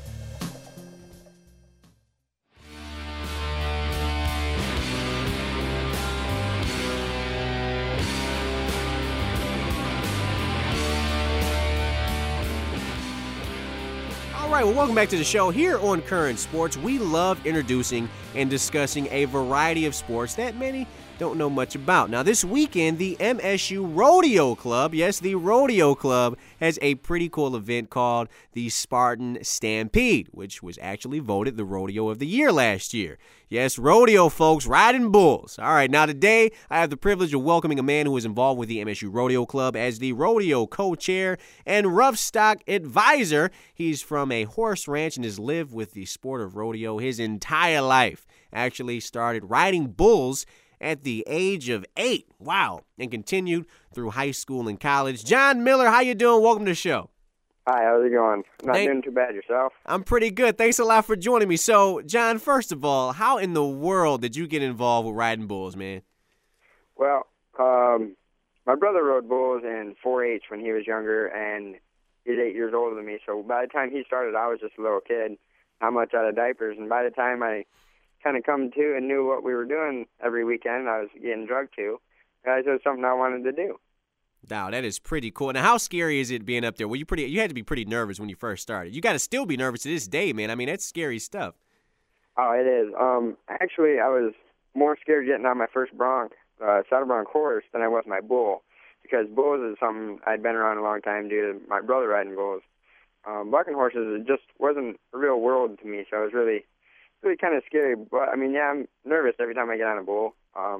All right, well, welcome back to the show. Here on Current Sports, we love introducing and discussing a variety of sports that many don't know much about. Now, this weekend, the MSU Rodeo Club, yes, the Rodeo Club, has a pretty cool event called the Spartan Stampede, which was actually voted the Rodeo of the Year last year. Yes, rodeo, folks, riding bulls. All right, now today, I have the privilege of welcoming a man who is involved with the MSU Rodeo Club as the rodeo co-chair and rough stock advisor. He's from a horse ranch and has lived with the sport of rodeo his entire life. Actually started riding bulls at the age of 8. Wow. And continued through high school and college. John Miller, how you doing? Welcome to the show. Hi, how's it going? Not doing too bad yourself? I'm pretty good. Thanks a lot for joining me. So, John, first of all, how in the world did you get involved with riding bulls, man? Well, my brother rode bulls in 4-H when he was younger, and he's 8 years older than me. So by the time he started, I was just a little kid, not much out of diapers. And by the time I kind of come to and knew what we were doing every weekend, I was getting drugged to. It was something I wanted to do. Wow, that is pretty cool. Now, how scary is it being up there? Well, you had to be pretty nervous when you first started. You got to still be nervous to this day, man. I mean, that's scary stuff. Oh, it is. Actually, I was more scared getting on my first saddle bronc horse than I was my bull, because bulls is something I'd been around a long time due to my brother riding bulls. Bucking horses, it just wasn't a real world to me, so it was really kind of scary. But, I mean, yeah, I'm nervous every time I get on a bull.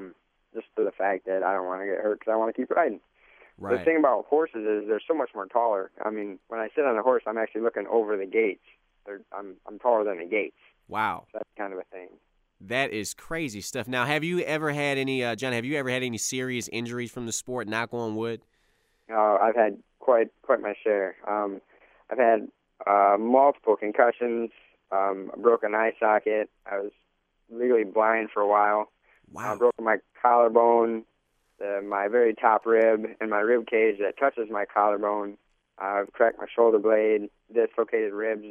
just for the fact that I don't want to get hurt because I want to keep riding. Right. The thing about horses is they're so much more taller. I mean, when I sit on a horse, I'm actually looking over the gates. I'm taller than the gates. Wow. So that's kind of a thing. That is crazy stuff. Now, have you ever had any, John, have you ever had any serious injuries from the sport, knock on wood? I've had quite my share. I've had multiple concussions, a broken eye socket. I was legally blind for a while. Wow. I broke my collarbone, my very top rib, and my rib cage that touches my collarbone. I've cracked my shoulder blade, dislocated ribs,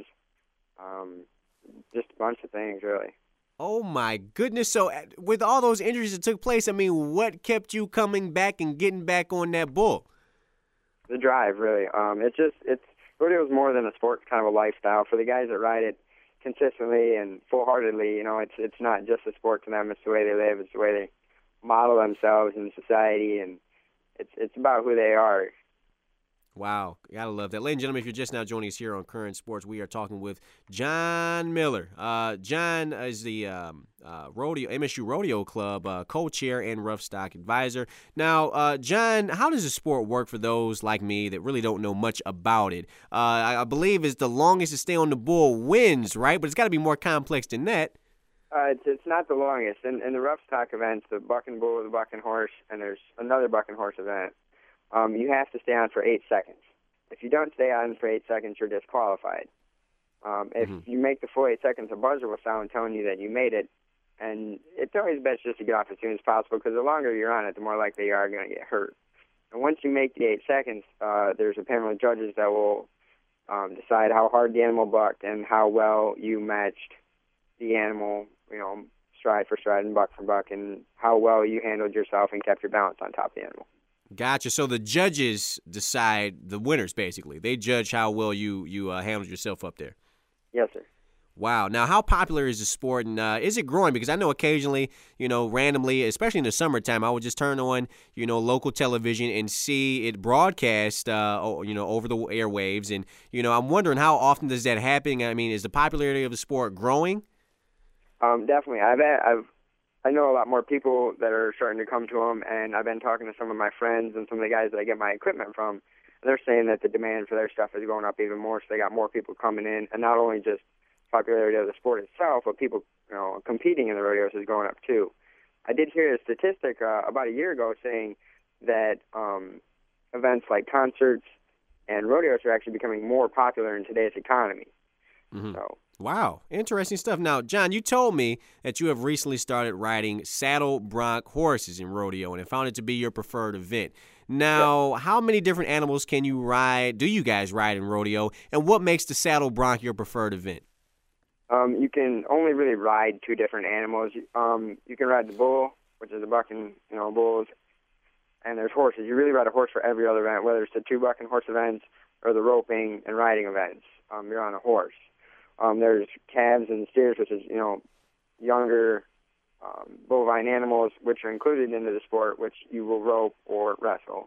just a bunch of things, really. Oh, my goodness. So with all those injuries that took place, I mean, what kept you coming back and getting back on that bull? The drive, really. Rodeo is more than a sport, it's kind of a lifestyle. For the guys that ride it consistently and full-heartedly, you know, it's not just a sport to them. It's the way they live. It's the way they model themselves in society, and it's about who they are. Wow, gotta love that. Ladies and gentlemen, if you're just now joining us here on Current Sports, we are talking with John Miller. John is the MSU Rodeo Club co-chair and rough stock advisor. Now, John, how does the sport work for those like me that really don't know much about it? I believe it's the longest to stay on the bull wins, right? But it's got to be more complex than that. It's not the longest. In the rough stock events, the buck and bull, the buck and horse, and there's another buck and horse event, you have to stay on for 8 seconds. If you don't stay on for 8 seconds, you're disqualified. If you make the full 8 seconds, a buzzer will sound telling you that you made it, and it's always best just to get off as soon as possible because the longer you're on it, the more likely you are going to get hurt. And once you make the 8 seconds, there's a panel of judges that will decide how hard the animal bucked and how well you matched the animal, you know, stride for stride and buck for buck, and how well you handled yourself and kept your balance on top of the animal. Gotcha. So the judges decide the winners, basically. They judge how well you handled yourself up there. Yes, sir. Wow. Now, how popular is the sport, and is it growing? Because I know occasionally, you know, randomly, especially in the summertime, I would just turn on, you know, local television and see it broadcast, you know, over the airwaves. And, you know, I'm wondering how often does that happen? I mean, is the popularity of the sport growing? Definitely. I know a lot more people that are starting to come to them, and I've been talking to some of my friends and some of the guys that I get my equipment from, and they're saying that the demand for their stuff is going up even more, so they got more people coming in, and not only just popularity of the sport itself, but people, you know, competing in the rodeos is going up too. I did hear a statistic about a year ago saying that events like concerts and rodeos are actually becoming more popular in today's economy. So. Wow, interesting stuff. Now, John, you told me that you have recently started riding saddle bronc horses in rodeo and have found it to be your preferred event. Now, how many different animals can you ride, do you guys ride in rodeo, and what makes the saddle bronc your preferred event? You can only really ride 2 different animals. You can ride the bull, which is the buck and, you know, bulls, and there's horses. You really ride a horse for every other event, whether it's the 2 buck and horse events or the roping and riding events. You're on a horse. There's calves and steers, which is, you know, younger bovine animals, which are included into the sport, which you will rope or wrestle.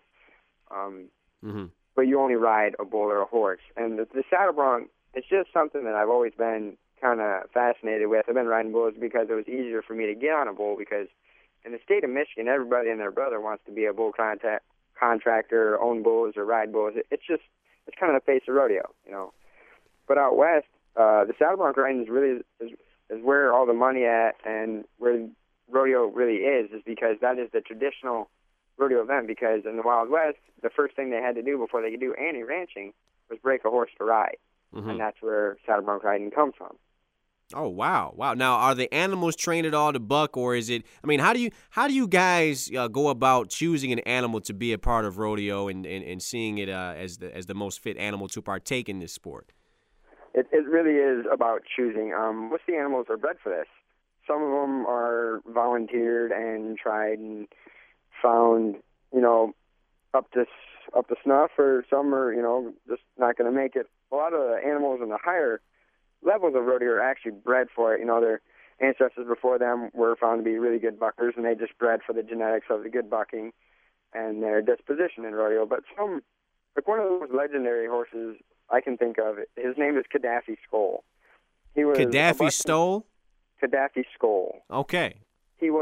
But you only ride a bull or a horse. And the saddle bronc, it's just something that I've always been kind of fascinated with. I've been riding bulls because it was easier for me to get on a bull, because in the state of Michigan, everybody and their brother wants to be a bull contractor, own bulls or ride bulls. It's kind of the face of rodeo, you know. But out west, the saddle bronc riding is where all the money at, and where rodeo really is because that is the traditional rodeo event. Because in the Wild West, the first thing they had to do before they could do any ranching was break a horse to ride, and that's where saddle bronc riding comes from. Oh, wow. Now, are the animals trained at all to buck, or is it, I mean, how do you guys go about choosing an animal to be a part of rodeo and seeing it as the most fit animal to partake in this sport? It really is about choosing. Most of the animals are bred for this. Some of them are volunteered and tried and found, you know, up to snuff, or some are, you know, just not going to make it. A lot of the animals in the higher levels of rodeo are actually bred for it. You know, their ancestors before them were found to be really good buckers, and they just bred for the genetics of the good bucking and their disposition in rodeo. But some, like one of the most legendary horses I can think of, his name is Gaddafi Skull. He was Gaddafi Stoll? Gaddafi Skull. Okay. He was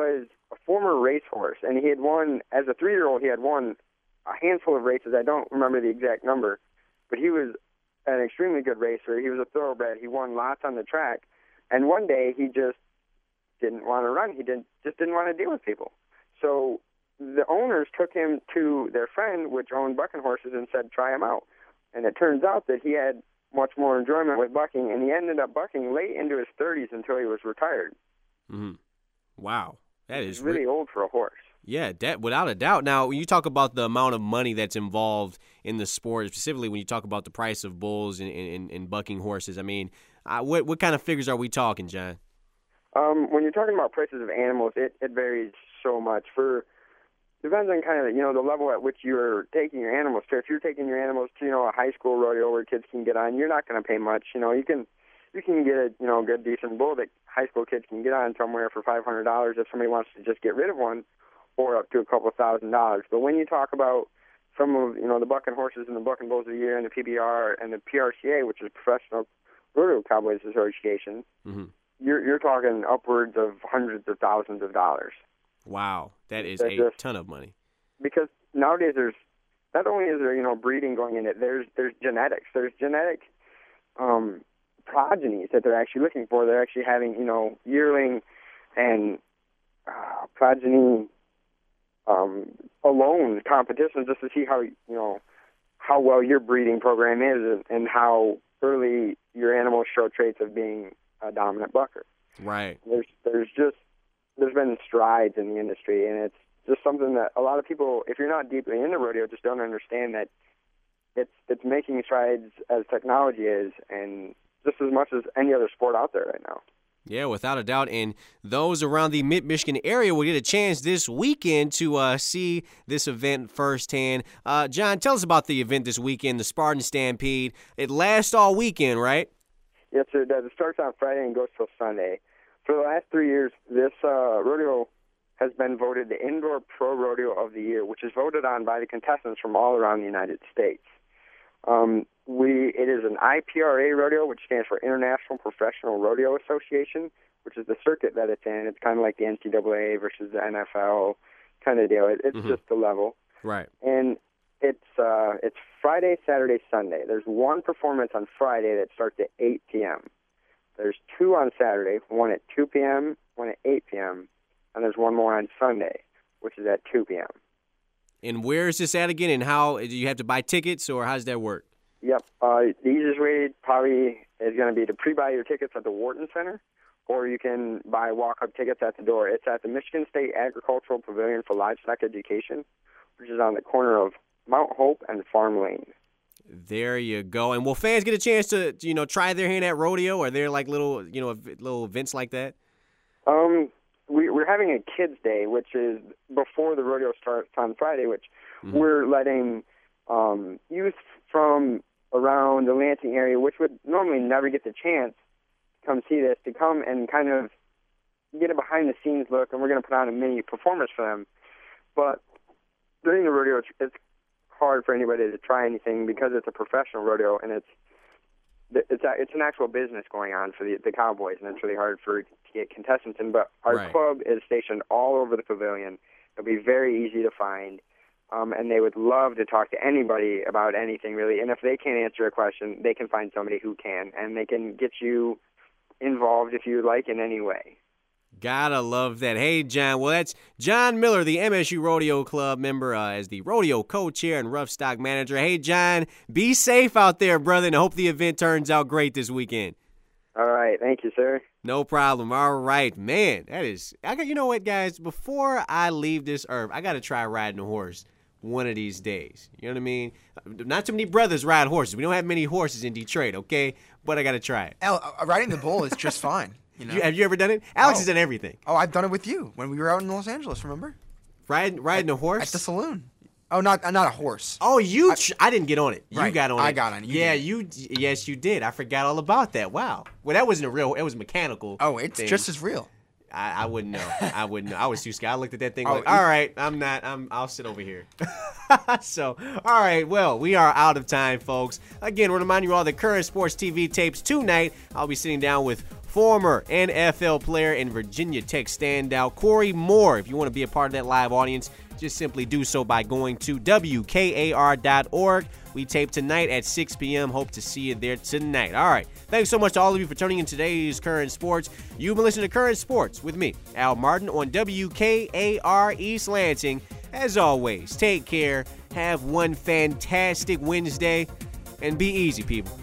a former racehorse, and he had won, as a 3-year-old, he had won a handful of races. I don't remember the exact number, but he was an extremely good racer. He was a thoroughbred. He won lots on the track. And one day he just didn't want to run. He just didn't want to deal with people. So the owners took him to their friend, which owned bucking horses, and said, try him out. And it turns out that he had much more enjoyment with bucking, and he ended up bucking late into his 30s until he was retired. Mm-hmm. Wow. That is really old for a horse. Yeah, without a doubt. Now, when you talk about the amount of money that's involved in the sport, specifically when you talk about the price of bulls and bucking horses, I mean, what kind of figures are we talking, John? When you're talking about prices of animals, it varies so much. Depends on kind of, the level at which you're taking your animals to. If you're taking your animals to, a high school rodeo where kids can get on, you're not going to pay much. You can get a, good, decent bull that high school kids can get on somewhere for $500 if somebody wants to just get rid of one, or up to a couple $1,000s. But when you talk about some of, the bucking horses and the bucking bulls of the year and the PBR and the PRCA, which is Professional Rodeo Cowboys Association, mm-hmm. you're talking upwards of hundreds of thousands of dollars. Wow, that is a ton of money. Because nowadays not only is there, breeding going in it, there's genetics. There's genetic progenies that they're actually looking for. They're actually having, yearling and progeny alone competitions just to see how well your breeding program is and how early your animals show traits of being a dominant bucker. Right. There's been strides in the industry, and it's just something that a lot of people, if you're not deeply into rodeo, just don't understand that it's making strides as technology is, and just as much as any other sport out there right now. Yeah, without a doubt. And those around the Mid-Michigan area will get a chance this weekend to see this event firsthand. John, tell us about the event this weekend, the Spartan Stampede. It lasts all weekend, right? Yes, sir. It does. It starts on Friday and goes till Sunday. For the last 3 years, this rodeo has been voted the Indoor Pro Rodeo of the Year, which is voted on by the contestants from all around the United States. It is an IPRA rodeo, which stands for International Professional Rodeo Association, which is the circuit that it's in. It's kind of like the NCAA versus the NFL kind of deal. It's mm-hmm. just the level. Right. And it's Friday, Saturday, Sunday. There's one performance on Friday that starts at 8 p.m. There's two on Saturday, one at 2 p.m., one at 8 p.m., and there's one more on Sunday, which is at 2 p.m. And where is this at again, and how do you have to buy tickets, or how does that work? Yep. The easiest way probably is going to be to pre-buy your tickets at the Wharton Center, or you can buy walk-up tickets at the door. It's at the Michigan State Agricultural Pavilion for Livestock Education, which is on the corner of Mount Hope and Farm Lane. There you go. And will fans get a chance to, try their hand at rodeo? Are there like little events like that? We're having a kids' day, which is before the rodeo starts on Friday, which mm-hmm. we're letting youth from around the Lansing area, which would normally never get the chance to come see this, to come and kind of get a behind-the-scenes look, and we're going to put on a mini performance for them. But during the rodeo, it's hard for anybody to try anything because it's a professional rodeo, and it's an actual business going on for the Cowboys, and it's really hard to get contestants in. But our right. club is stationed all over the pavilion. It'll be very easy to find. And they would love to talk to anybody about anything, really. And if they can't answer a question, they can find somebody who can, and they can get you involved if you like in any way. Gotta love that. Hey, John. Well, that's John Miller, the MSU Rodeo Club member, as the rodeo co-chair and rough stock manager. Hey, John, be safe out there, brother, and I hope the event turns out great this weekend. All right. Thank you, sir. No problem. All right, man. You know what, guys? Before I leave this earth, I got to try riding a horse one of these days. You know what I mean? Not too many brothers ride horses. We don't have many horses in Detroit, okay? But I got to try it. Riding the bull is just fine. Have you ever done it? Alex has done everything. Oh, I've done it with you when we were out in Los Angeles, remember? Riding a horse? At the saloon. Oh, not a horse. Oh, I didn't get on it. You got on it. I got on it. Yes, you did. I forgot all about that. Wow. Well, that wasn't it was mechanical. Oh, it's thing. Just as real. I wouldn't know. I wouldn't know. I was too scared. I looked at that thing all right, I'll sit over here. So, all right, well, we are out of time, folks. Again, we'll remind you all the Current Sports TV tapes tonight. I'll be sitting down with former NFL player and Virginia Tech standout Corey Moore. If you want to be a part of that live audience, just simply do so by going to WKAR.org. We tape tonight at 6 p.m. Hope to see you there tonight. All right. Thanks so much to all of you for tuning in today's Current Sports. You've been listening to Current Sports with me, Al Martin, on WKAR East Lansing. As always, take care. Have one fantastic Wednesday. And be easy, people.